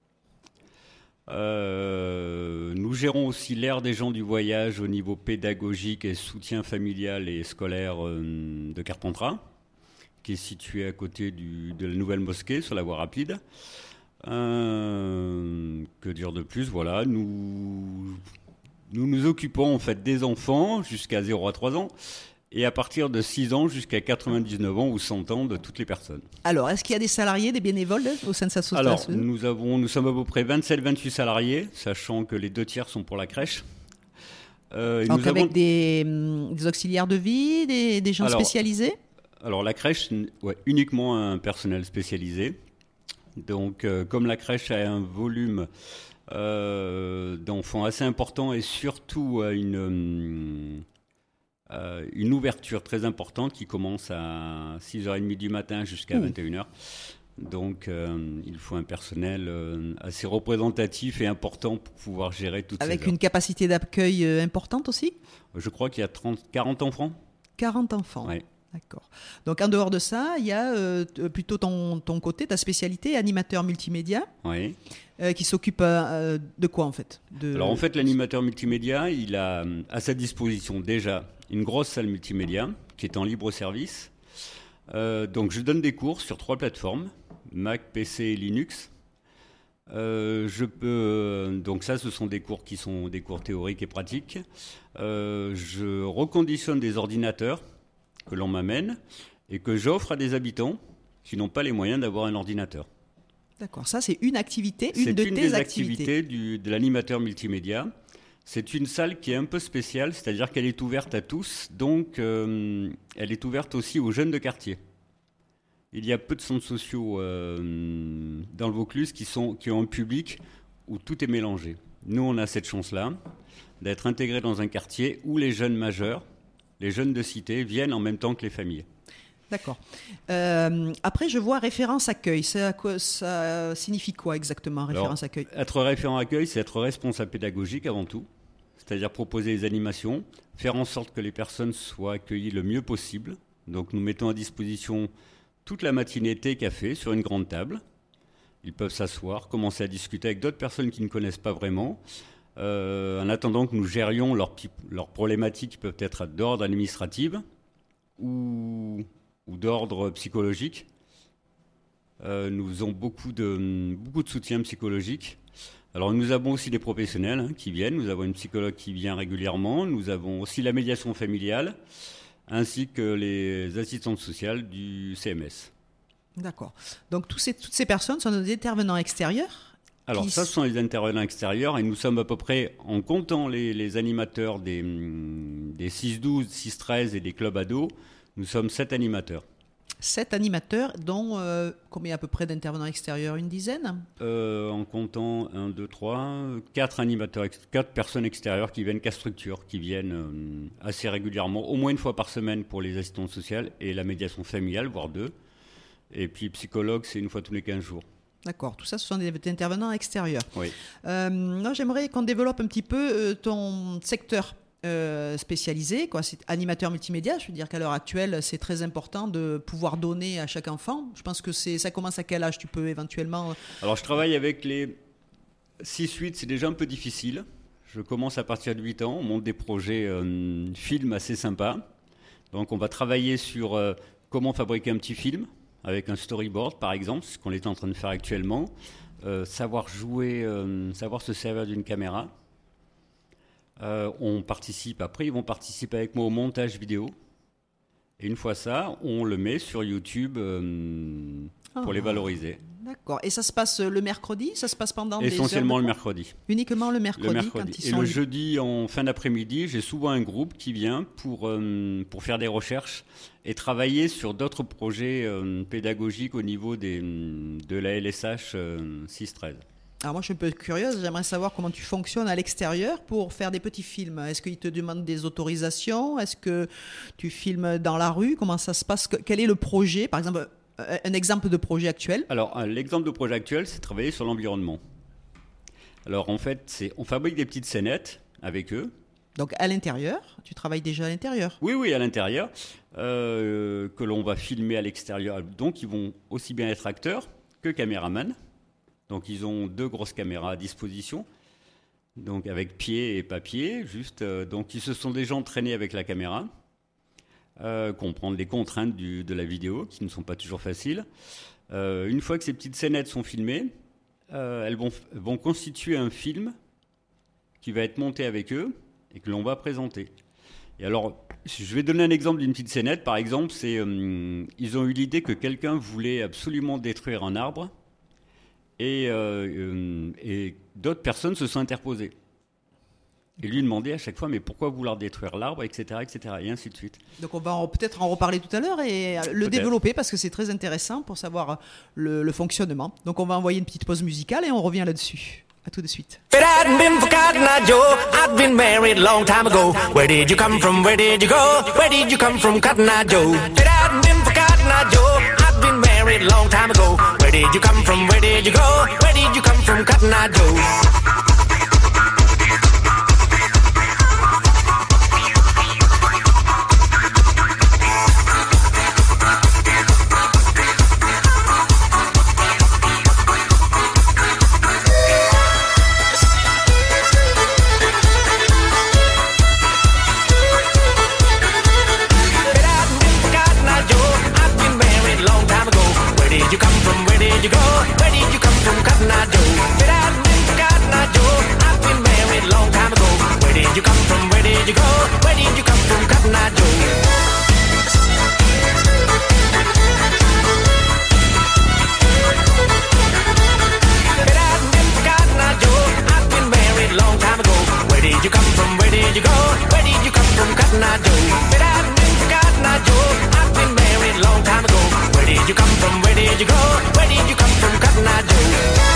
Euh, nous gérons aussi l'aire des gens du voyage au niveau pédagogique et soutien familial et scolaire euh, de Carpentras, qui est situé à côté du, de la nouvelle mosquée sur la voie rapide. Euh, que dire de plus ? Voilà, nous, nous nous occupons en fait des enfants jusqu'à zéro à trois ans. Et à partir de six ans jusqu'à quatre-vingt-dix-neuf ans ou cent ans de toutes les personnes. Alors, est-ce qu'il y a des salariés, des bénévoles au sein de cette association ? Alors, nous, avons, nous sommes à peu près vingt-sept vingt-huit salariés, sachant que les deux tiers sont pour la crèche. Euh, Donc, avec avons... des, des auxiliaires de vie, des, des gens alors, spécialisés ? Alors, la crèche, ouais, uniquement un personnel spécialisé. Donc, euh, comme la crèche a un volume euh, d'enfants assez important et surtout euh, une, euh, une ouverture très importante qui commence à six heures trente du matin jusqu'à Ouh. vingt et une heures. Donc, euh, il faut un personnel euh, assez représentatif et important pour pouvoir gérer toutes Avec ces heures. une capacité d'accueil euh, importante aussi? Je crois qu'il y a trente, quarante enfants. quarante enfants. Ouais. D'accord. Donc en dehors de ça, il y a euh, t- plutôt ton, ton côté, ta spécialité, animateur multimédia, Oui. euh, qui s'occupe euh, de quoi en fait? De... Alors en fait, l'animateur multimédia, il a euh, à sa disposition déjà une grosse salle multimédia qui est en libre service. Euh, donc je donne des cours sur trois plateformes, Mac, P C et Linux. Euh, je peux euh, donc ça, ce sont des cours qui sont des cours théoriques et pratiques. Euh, je reconditionne des ordinateurs que l'on m'amène et que j'offre à des habitants qui n'ont pas les moyens d'avoir un ordinateur. D'accord, ça c'est une activité, une C'est de une tes des activités. activités du- de l'animateur multimédia. C'est une salle qui est un peu spéciale, c'est-à-dire qu'elle est ouverte à tous, donc euh, elle est ouverte aussi aux jeunes de quartier. Il y a peu de centres sociaux euh, dans le Vaucluse qui, sont, qui ont un public où tout est mélangé. Nous, on a cette chance-là d'être intégrés dans un quartier où les jeunes majeurs, les jeunes de cité, viennent en même temps que les familles. D'accord. Euh, après, je vois référence accueil. Ça, quoi- ça signifie quoi exactement, référence Alors, accueil? Être référent accueil, c'est être responsable pédagogique avant tout, c'est-à-dire proposer des animations, faire en sorte que les personnes soient accueillies le mieux possible. Donc nous mettons à disposition toute la matinée thé café sur une grande table. Ils peuvent s'asseoir, commencer à discuter avec d'autres personnes qui ne connaissent pas vraiment, euh, en attendant que nous gérions leurs, petits- leurs problématiques qui peuvent être d'ordre administratif ou, ou d'ordre psychologique. Euh, nous faisons beaucoup de, beaucoup de soutien psychologique. Alors nous avons aussi des professionnels hein, qui viennent, nous avons une psychologue qui vient régulièrement, nous avons aussi la médiation familiale, ainsi que les assistantes sociales du C M S. D'accord. Donc tous ces, toutes ces personnes sont des intervenants extérieurs? Alors Qui ça, s- ce sont les intervenants extérieurs, et nous sommes à peu près, en comptant les, les animateurs des, hum, des six douze, six treize et des clubs ados, nous sommes sept animateurs. Sept animateurs, dont euh, combien à peu près d'intervenants extérieurs? Une dizaine? Euh, en comptant un, deux, trois, quatre animateurs, ex- quatre personnes extérieures qui viennent qu'à structure, qui viennent euh, assez régulièrement, au moins une fois par semaine pour les assistantes sociales et la médiation familiale, voire deux. Et puis psychologue, c'est une fois tous les quinze jours. D'accord, tout ça, ce sont des, des intervenants extérieurs. Oui. Euh, non, j'aimerais qu'on développe un petit peu euh, ton secteur euh, spécialisé, quoi. C'est animateur multimédia. Je veux dire qu'à l'heure actuelle, c'est très important de pouvoir donner à chaque enfant. Je pense que c'est, ça commence à quel âge tu peux éventuellement... Alors je travaille avec les six huit, c'est déjà un peu difficile. Je commence à partir de huit ans, on monte des projets euh, films assez sympas. Donc on va travailler sur euh, comment fabriquer un petit film, avec un storyboard par exemple, ce qu'on est en train de faire actuellement. Euh, savoir jouer, euh, savoir se servir d'une caméra. Euh, on participe, après ils vont participer avec moi au montage vidéo. Et une fois ça, on le met sur YouTube euh, pour Ah. les valoriser. D'accord. Et ça se passe le mercredi? Ça se passe pendant des heures Essentiellement de le cours? mercredi. Uniquement le mercredi, Le mercredi. quand ils Et sont le libres. jeudi, en fin d'après-midi, j'ai souvent un groupe qui vient pour, euh, pour faire des recherches et travailler sur d'autres projets euh, pédagogiques au niveau des, de la L S H euh, six treize. Alors moi, je suis un peu curieuse. J'aimerais savoir comment tu fonctionnes à l'extérieur pour faire des petits films. Est-ce qu'ils te demandent des autorisations? Est-ce que tu filmes dans la rue? Comment ça se passe? Que- Quel est le projet? Par exemple, euh, un exemple de projet actuel. Alors, euh, l'exemple de projet actuel, c'est travailler sur l'environnement. Alors, en fait, c'est, on fabrique des petites scénettes avec eux. Donc à l'intérieur, tu travailles déjà à l'intérieur. Oui, oui, à l'intérieur, euh, que l'on va filmer à l'extérieur. Donc, ils vont aussi bien être acteurs que caméramans. Donc, ils ont deux grosses caméras à disposition, donc avec pied et papier. Juste, euh, donc, ils se sont déjà entraînés avec la caméra, euh, comprendre les contraintes du- de la vidéo, qui ne sont pas toujours faciles. Euh, une fois que ces petites scénettes sont filmées, euh, elles vont, vont constituer un film qui va être monté avec eux et que l'on va présenter. Et alors, je vais donner un exemple d'une petite scénette. Par exemple, c'est euh, ils ont eu l'idée que quelqu'un voulait absolument détruire un arbre et, euh, euh, et d'autres personnes se sont interposées. et lui demander à chaque fois, mais pourquoi vouloir détruire l'arbre, et cetera, et cetera, et ainsi de suite. Donc on va en- peut-être en reparler tout à l'heure et euh, le Peut-être. développer parce que c'est très intéressant pour savoir euh, le, le fonctionnement. Donc on va envoyer une petite pause musicale et on revient là-dessus. À tout de suite. If it hadn't been for Cotton Eye Joe, I'd been married a long time ago. Where did you come from? Where did you go? Where did you come from, Cotton Eye Joe? If it hadn't been for Cotton Eye Joe, I'd been married a long time ago. Where did you come from? Where did you go? Where did you come from, Cotton Eye Joe? Where did you come from? Where did you go? Where did you come from, Cotton Eye Joe? If it hadn't been for Cotton Eye Joe, I've been married a long time ago. Where did you come from? Where did you go? Where did you come from, Cotton Eye Joe? Long time ago, where did you come from? Where did you go? Where did you come from, Cotton Eye Joe? If it hadn't been for Cotton Eye Joe, I've been married a long time ago. Where did you come from? Where did you go? Where did you come from, Cotton Eye Joe?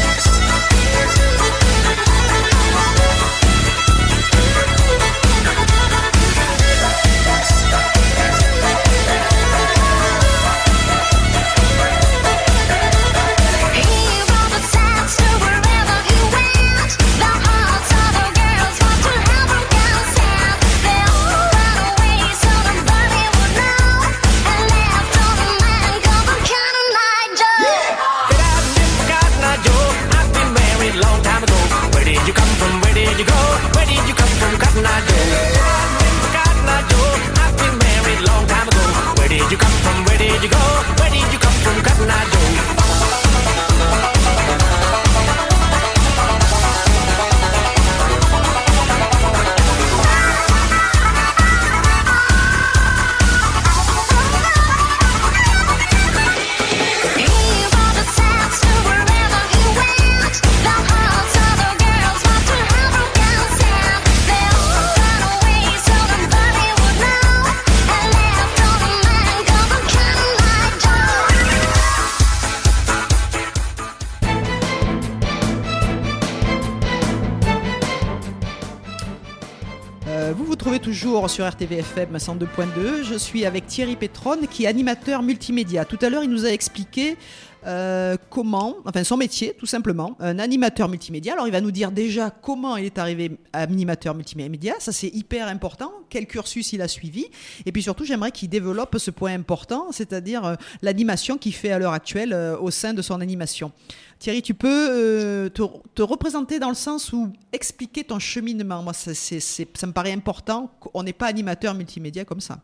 Toujours sur R T V F M cent deux point deux, je suis avec Thierry Pétronne qui est animateur multimédia. Tout à l'heure, il nous a expliqué euh, comment, enfin son métier tout simplement, un animateur multimédia. Alors il va nous dire déjà comment il est arrivé animateur multimédia, ça c'est hyper important, quel cursus il a suivi, et puis surtout j'aimerais qu'il développe ce point important, c'est-à-dire euh, l'animation qu'il fait à l'heure actuelle euh, au sein de son animation. Thierry, tu peux euh, te, te représenter dans le sens où expliquer ton cheminement. Moi, ça, c'est, c'est, ça me paraît important qu'on n'est pas animateur multimédia comme ça.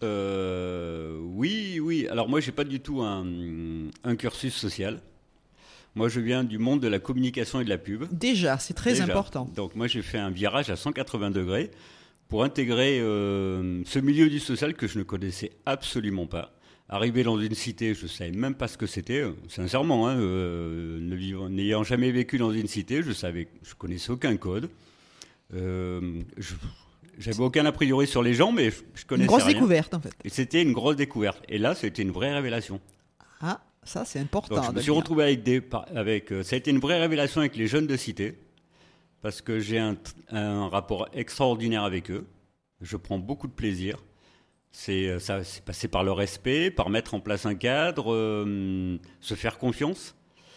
Euh, oui, oui. Alors moi, j'ai pas du tout un, un cursus social. Moi, je viens du monde de la communication et de la pub. Déjà, c'est très Déjà. important. Donc moi, j'ai fait un virage à cent quatre-vingts degrés pour intégrer euh, ce milieu du social que je ne connaissais absolument pas. Arrivé dans une cité, je ne savais même pas ce que c'était, sincèrement. Hein, euh, ne vivant, n'ayant jamais vécu dans une cité, je savais, je connaissais aucun code. Euh, je, j'avais aucun a priori sur les gens, mais je, je connaissais Une grosse rien. découverte, en fait. Et c'était une grosse découverte. Et là, c'était une vraie révélation. Ah, ça c'est important. Donc, je me de suis le dire. retrouvé avec des, avec, euh, ça a été une vraie révélation avec les jeunes de cité, parce que j'ai un, un rapport extraordinaire avec eux. Je prends beaucoup de plaisir. C'est, ça, c'est passé par le respect, par mettre en place un cadre, euh, se faire confiance.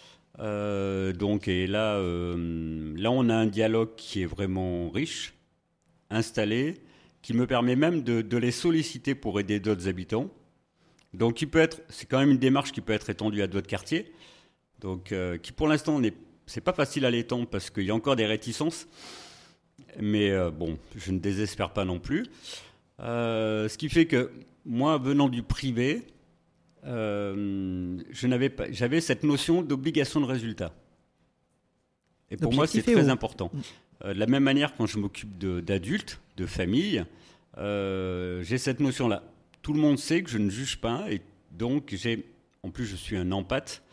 Euh, donc, et là, euh, là, on a un dialogue qui est vraiment riche, installé, qui me permet même de, de les solliciter pour aider d'autres habitants. Donc, qui peut être, c'est quand même une démarche qui peut être étendue à d'autres quartiers. Donc, euh, qui pour l'instant n'est, c'est pas facile à l'étendre parce qu'il y a encore des réticences. Mais euh, bon, je ne désespère pas non plus. Euh, ce qui fait que moi, venant du privé, euh, je n'avais pas, j'avais cette notion d'obligation de résultat. Et pour moi, c'est L'objectif est très haut. important. Euh, de la même manière, quand je m'occupe de, d'adultes, de familles, euh, j'ai cette notion-là. Tout le monde sait que je ne juge pas, et donc j'ai, en plus, je suis un empathe.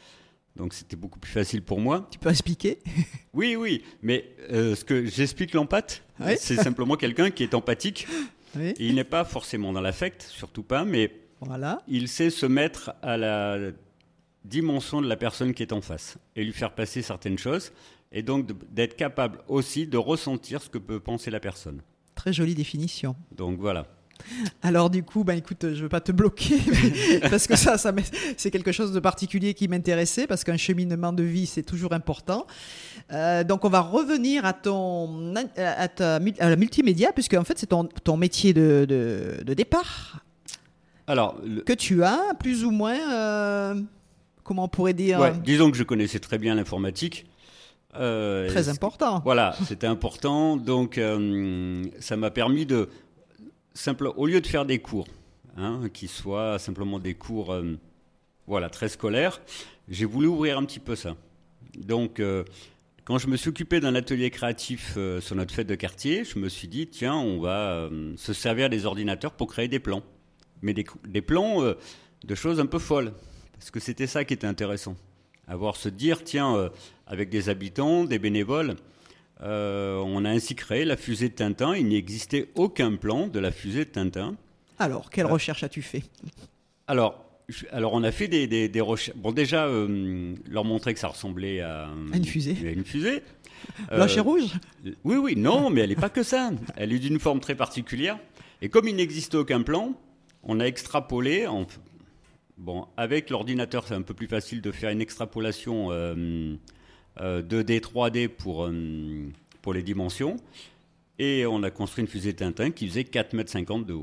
Donc c'était beaucoup plus facile pour moi. Tu peux expliquer? Oui, oui, mais euh, ce que j'explique l'empathe, Oui. c'est simplement quelqu'un qui est empathique. Oui. Et il n'est pas forcément dans l'affect, surtout pas, mais Voilà. il sait se mettre à la dimension de la personne qui est en face et lui faire passer certaines choses, et donc de- d'être capable aussi de ressentir ce que peut penser la personne. Très jolie définition. Donc voilà. Alors du coup, ben écoute, je veux pas te bloquer mais- parce que ça, ça m'est- c'est quelque chose de particulier qui m'intéressait parce qu'un cheminement de vie, c'est toujours important. Euh, donc on va revenir à ton à, ta, à la multimédia puisque en fait c'est ton, ton métier de, de, de départ Alors, le- que tu as plus ou moins. Euh, comment on pourrait dire ouais, disons que je connaissais très bien l'informatique. Euh, Très et- important. Voilà, c'était important. Donc, euh, ça m'a permis de, simple, au lieu de faire des cours, hein, qui soient simplement des cours, euh, voilà, très scolaires, j'ai voulu ouvrir un petit peu ça. Donc, euh, quand je me suis occupé d'un atelier créatif euh, sur notre fête de quartier, je me suis dit, tiens, on va euh, se servir des ordinateurs pour créer des plans. Mais des, des plans euh, de choses un peu folles. Parce que c'était ça qui était intéressant. Avoir se dire, tiens, euh, avec des habitants, des bénévoles, euh, on a ainsi créé la fusée de Tintin. Il n'existait aucun plan de la fusée de Tintin. Alors, quelle Euh, recherche as-tu fait? Alors, je- alors on a fait des, des, des recherches. Bon, déjà, euh, leur montrer que ça ressemblait à, À une fusée. à une fusée. Blanche et Euh, rouge? Oui, oui, non, mais elle n'est pas que ça. Elle est d'une forme très particulière. Et comme il n'existe aucun plan, on a extrapolé. En... Bon, avec l'ordinateur, c'est un peu plus facile de faire une extrapolation euh, euh, deux D, trois D pour, euh, pour les dimensions. Et on a construit une fusée Tintin qui faisait quatre mètres cinquante de haut.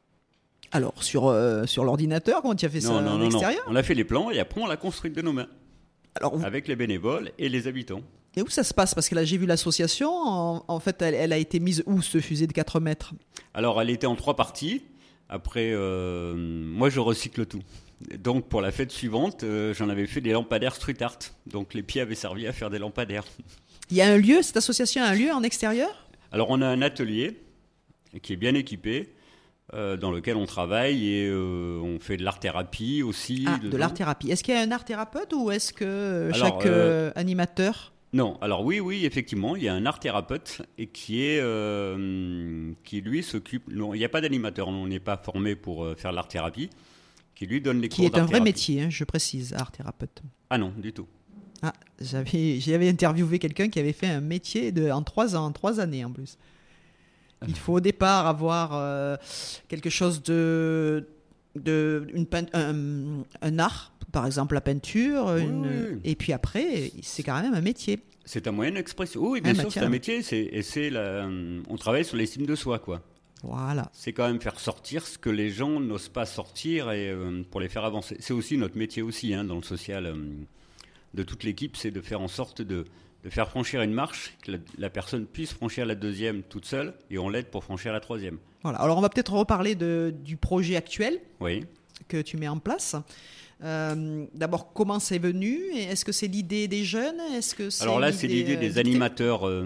Alors, sur, euh, sur l'ordinateur, comment tu as fait ça Non, non, en non, non. extérieur? On a fait les plans et après on l'a construite de nos mains, Alors, vous- avec les bénévoles et les habitants. et où ça se passe? Parce que là, j'ai vu l'association. En, en fait, elle, elle a été mise où, ce fusée de quatre mètres? Alors, elle était en trois parties. Après, euh, moi, je recycle tout. Donc, pour la fête suivante, euh, j'en avais fait des lampadaires street art. Donc, les pieds avaient servi à faire des lampadaires. Il y a un lieu, cette association a un lieu en extérieur? Alors, on a un atelier qui est bien équipé, euh, dans lequel on travaille et euh, on fait de l'art-thérapie aussi. Ah, de dedans. l'art-thérapie. Est-ce qu'il y a un art-thérapeute ou est-ce que euh, Alors, chaque euh, animateur... Non, alors oui, oui, effectivement, il y a un art-thérapeute et qui est, euh, qui lui s'occupe. Non, il n'y a pas d'animateur, on n'est pas formé pour euh, faire l'art-thérapie, qui lui donne les Qui cours est un vrai d'art-thérapie. métier, hein, je précise, art-thérapeute. Ah non, du tout. Ah, j'avais, j'avais interviewé quelqu'un qui avait fait un métier de, en trois ans, en trois années en plus. Il faut au départ avoir euh, quelque chose de, de une peint- un, un art, par exemple la peinture, Oui, une- oui, oui. et puis après, c'est quand même un métier. C'est un moyen d'expression. Oui, bien Un sûr, métier, c'est un ouais. métier. C'est, et c'est la, on travaille sur l'estime de soi, quoi. Voilà. C'est quand même faire sortir ce que les gens n'osent pas sortir et euh, pour les faire avancer. C'est aussi notre métier aussi, hein, dans le social euh, de toute l'équipe, c'est de faire en sorte de, de faire franchir une marche, que la, la personne puisse franchir la deuxième toute seule et on l'aide pour franchir la troisième. Voilà. Alors on va peut-être reparler de, du projet actuel Oui. que tu mets en place. Euh, d'abord, comment c'est venu? Et est-ce que c'est l'idée des jeunes? Est-ce que c'est Alors là, c'est l'idée euh, des dictée? animateurs euh,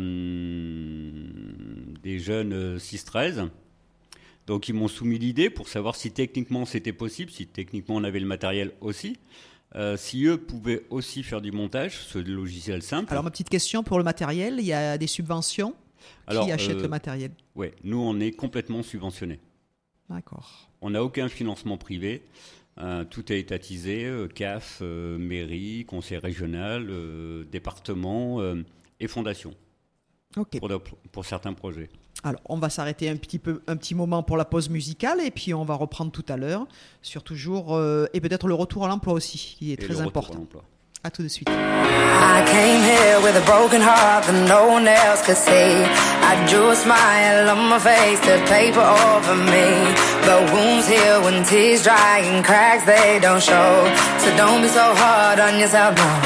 des jeunes euh, six treize. Donc ils m'ont soumis l'idée pour savoir si techniquement c'était possible, si techniquement on avait le matériel aussi, euh, si eux pouvaient aussi faire du montage, ce logiciel simple. Alors ma petite question pour le matériel, il y a des subventions. Alors, Qui achète euh, le matériel? Ouais, nous on est complètement subventionnés. D'accord. On n'a aucun financement privé. Euh, tout est étatisé, euh, C A F, euh, mairie, conseil régional, euh, département euh, et fondation Ok. pour, de- pour certains projets. Alors, on va s'arrêter un petit peu, un petit moment pour la pause musicale et puis on va reprendre tout à l'heure sur toujours euh, et peut-être le retour à l'emploi aussi, qui est Et très le retour à important. l'emploi. À tout de suite. I came here with a broken heart that no one else could see. I drew a smile on my face to paper over me. The wounds heal when tears dry and cracks they don't show. So don't be so hard on yourself, no.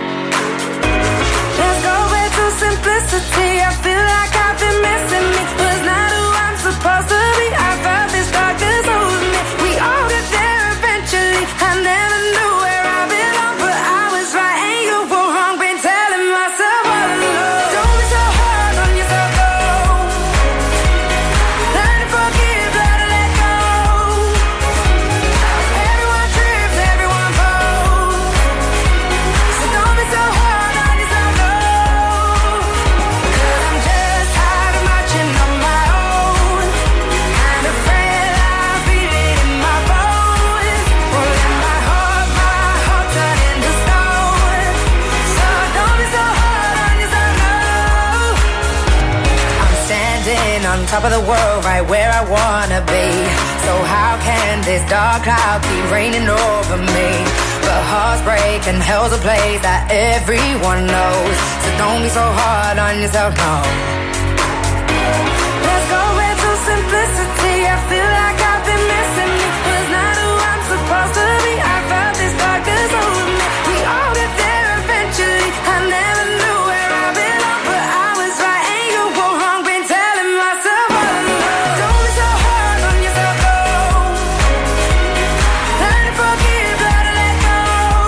Let's go back to simplicity. I feel like I've been missing me. Was not who I'm supposed to be. I felt this darkness over me. We all get there eventually. I never knew where I belong, but I was right and you were wrong. Been telling myself all along. Don't be so hard on yourself, though. Learn to forgive, learn to let go. Everyone trips, everyone falls. So on top of the world, right where I wanna be. So how can this dark cloud keep raining over me? But hearts break and hell's a place that everyone knows. So don't be so hard on yourself, no. Let's go into simplicity. I feel like I've been missing me. Was not who I'm supposed to be. I felt this darkness over me. We all get there eventually. I never knew where I belong, but I was right and you were wrong. Been telling myself all along. Don't be so hard on yourself, no. Learn to forgive, learn to let go.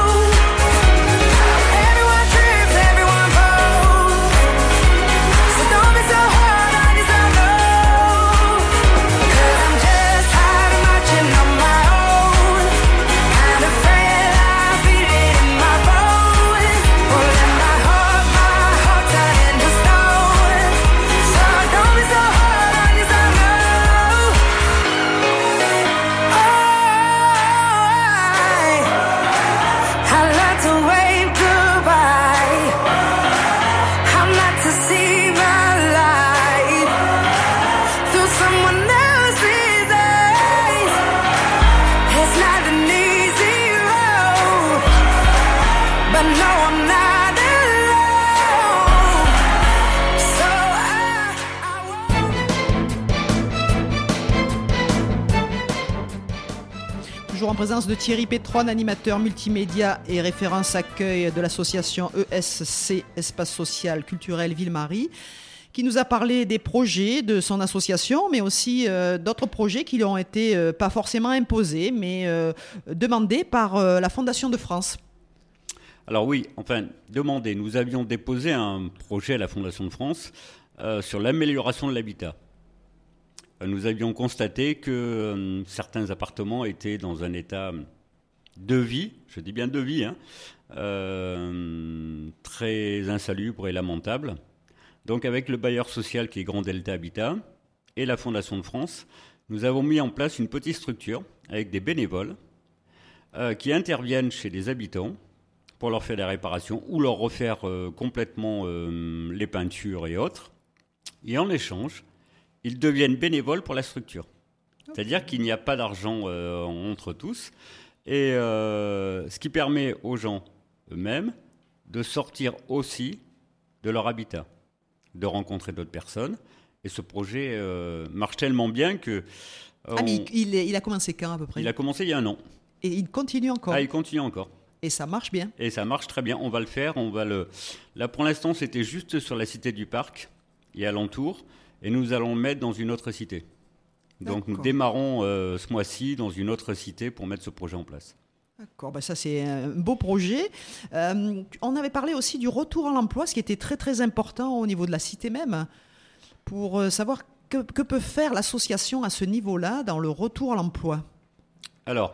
Everyone trips, everyone falls. So don't be so hard on yourself, no. 'Cause I'm just tired of marching on my own. Kind of afraid I feel it in my bones. Won't let my heart, my heart turn into stone. So don't be so hard on yourself, no. I, I learned to wave goodbye. I'm not to see my life through someone else's eyes. It's not an easy road, but no, I'm not alone. So I, I won't. Toujours en présence de Thierry Pétron, animateur multimédia et référence accueil de l'association E S C, Espace Social Culturel Ville-Marie, qui nous a parlé des projets de son association, mais aussi euh, d'autres projets qui lui ont été euh, pas forcément imposés, mais euh, demandés par euh, la Fondation de France. Alors oui, enfin, demandez. Nous avions déposé un projet à la Fondation de France euh, sur l'amélioration de l'habitat. Euh, Nous avions constaté que euh, certains appartements étaient dans un état de vie, je dis bien de vie, hein, euh, très insalubre et lamentable. Donc avec le bailleur social qui est Grand Delta Habitat et la Fondation de France, nous avons mis en place une petite structure avec des bénévoles euh, qui interviennent chez les habitants pour leur faire des réparations ou leur refaire euh, complètement euh, les peintures et autres. Et en échange, ils deviennent bénévoles pour la structure. C'est-à-dire qu'il n'y a pas d'argent euh, entre tous. Et euh, ce qui permet aux gens eux-mêmes de sortir aussi de leur habitat, de rencontrer d'autres personnes. Et ce projet euh, marche tellement bien que... euh, Ah, mais on- il, il est- il a commencé quand à peu près? il a commencé il y a un an. Et il continue encore. Ah, il continue encore. Et ça marche bien. Et ça marche très bien. On va le faire. On va le... Là, pour l'instant, c'était juste sur la cité du Parc et alentour. Et nous allons le mettre dans une autre cité. Donc, nous D'accord. démarrons euh, ce mois-ci dans une autre cité pour mettre ce projet en place. D'accord, ben ça c'est un beau projet. Euh, on avait parlé aussi du retour à l'emploi, ce qui était très très important au niveau de la cité même, pour euh, savoir que, que peut faire l'association à ce niveau-là dans le retour à l'emploi. Alors,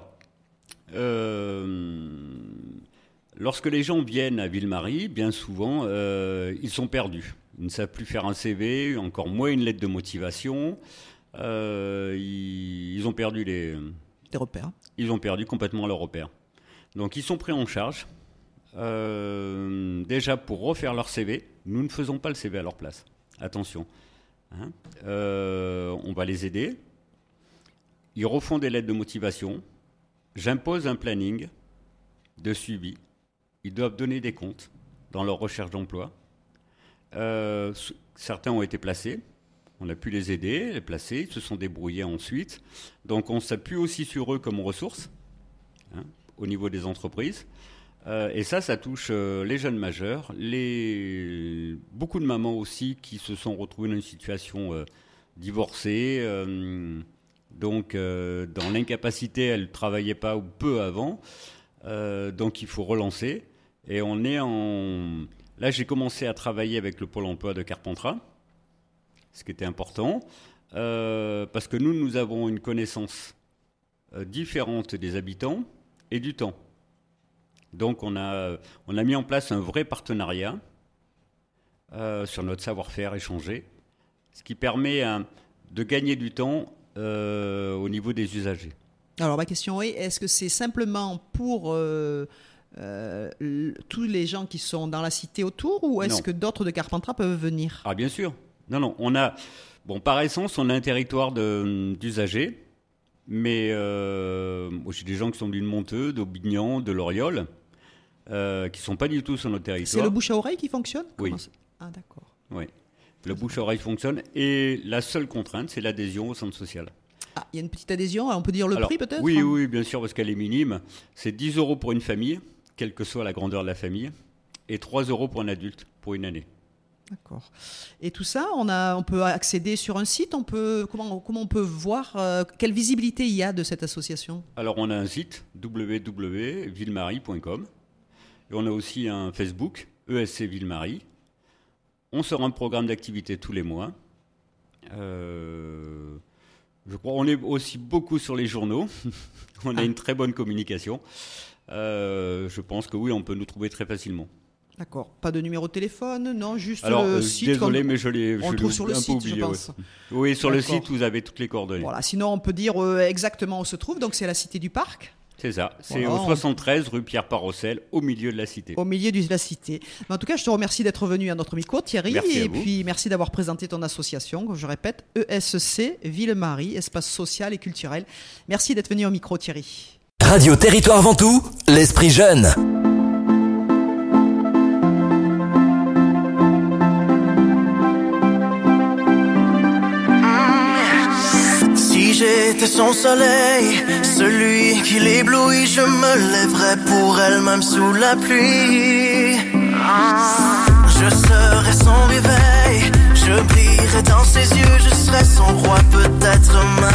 euh, lorsque les gens viennent à Ville-Marie, bien souvent, euh, ils sont perdus. Ils ne savent plus faire un C V, encore moins une lettre de motivation. Euh, ils, ils ont perdu les, Des repères. ils ont perdu complètement leurs repères. Donc, ils sont pris en charge. Euh, déjà, pour refaire leur C V, nous ne faisons pas le C V à leur place. Attention. Hein. Euh, on va les aider. Ils refont des lettres de motivation. J'impose un planning de suivi. Ils doivent donner des comptes dans leur recherche d'emploi. Euh, certains ont été placés. On a pu les aider, les placer. Ils se sont débrouillés ensuite. Donc, on s'appuie aussi sur eux comme ressources, hein, au niveau des entreprises. Euh, et ça, ça touche euh, les jeunes majeurs, les... beaucoup de mamans aussi qui se sont retrouvées dans une situation euh, divorcée, euh, donc euh, dans l'incapacité, elles ne travaillaient pas ou peu avant, euh, donc il faut relancer. Et on est en... Là, j'ai commencé à travailler avec le Pôle emploi de Carpentras, ce qui était important, euh, parce que nous, nous avons une connaissance euh, différente des habitants et du temps. Donc on a, on a mis en place un vrai partenariat euh, sur notre savoir-faire échangé, ce qui permet hein, de gagner du temps euh, au niveau des usagers. Alors ma question est, est-ce que c'est simplement pour euh, euh, l- tous les gens qui sont dans la cité autour, ou est-ce Non. que d'autres de Carpentras peuvent venir? Ah bien sûr. Non, non, on a... Bon, par essence, on a un territoire de, d'usagers, mais euh, moi, j'ai des gens qui sont d'une Monteux, d'Aubignan, de Loriol, euh, qui ne sont pas du tout sur notre territoire. C'est le bouche à oreille qui fonctionne ? Oui. Comment c'est... Ah, d'accord. Oui, le bouche à oreille fonctionne, et la seule contrainte, c'est l'adhésion au centre social. Ah, il y a une petite adhésion, on peut dire le Alors, prix peut-être ? Oui, oui, bien sûr, parce qu'elle est minime. C'est dix euros pour une famille, quelle que soit la grandeur de la famille, et trois euros pour un adulte, pour une année. D'accord. Et tout ça, on, a, on peut accéder sur un site, on peut, comment, comment on peut voir, euh, quelle visibilité il y a de cette association ? Alors, on a un site, w w w point villemarie point com, et on a aussi un Facebook, E S C Villemarie. On sort un programme d'activité tous les mois. Euh, je crois on est aussi beaucoup sur les journaux. On a Ah. une très bonne communication. Euh, je pense que oui, on peut nous trouver très facilement. D'accord. Pas de numéro de téléphone, non, juste Alors, le euh, site. désolé, qu'on- mais je l'ai, on je le l'ai trouve sur le un peu site, je oublié, pense. ouais. Oui, sur le D'accord. site, vous avez toutes les coordonnées. Voilà. Sinon, on peut dire euh, exactement où se trouve. Donc, c'est la cité du Parc, C'est ça. C'est Voilà, au on- soixante-treize rue Pierre Parossel, au milieu de la cité. au milieu de la cité. Mais en tout cas, je te remercie d'être venu à notre micro, Thierry. Merci à et vous. puis, merci d'avoir présenté ton association. Je répète, E S C Villemarie, espace social et culturel. Merci d'être venu au micro, Thierry. Radio Territoire Ventoux, l'esprit jeune. Si j'étais son soleil, celui qui l'éblouit, je me lèverais pour elle même sous la pluie. Je serais son réveil, je brillerais dans ses yeux, je serais son roi peut-être même.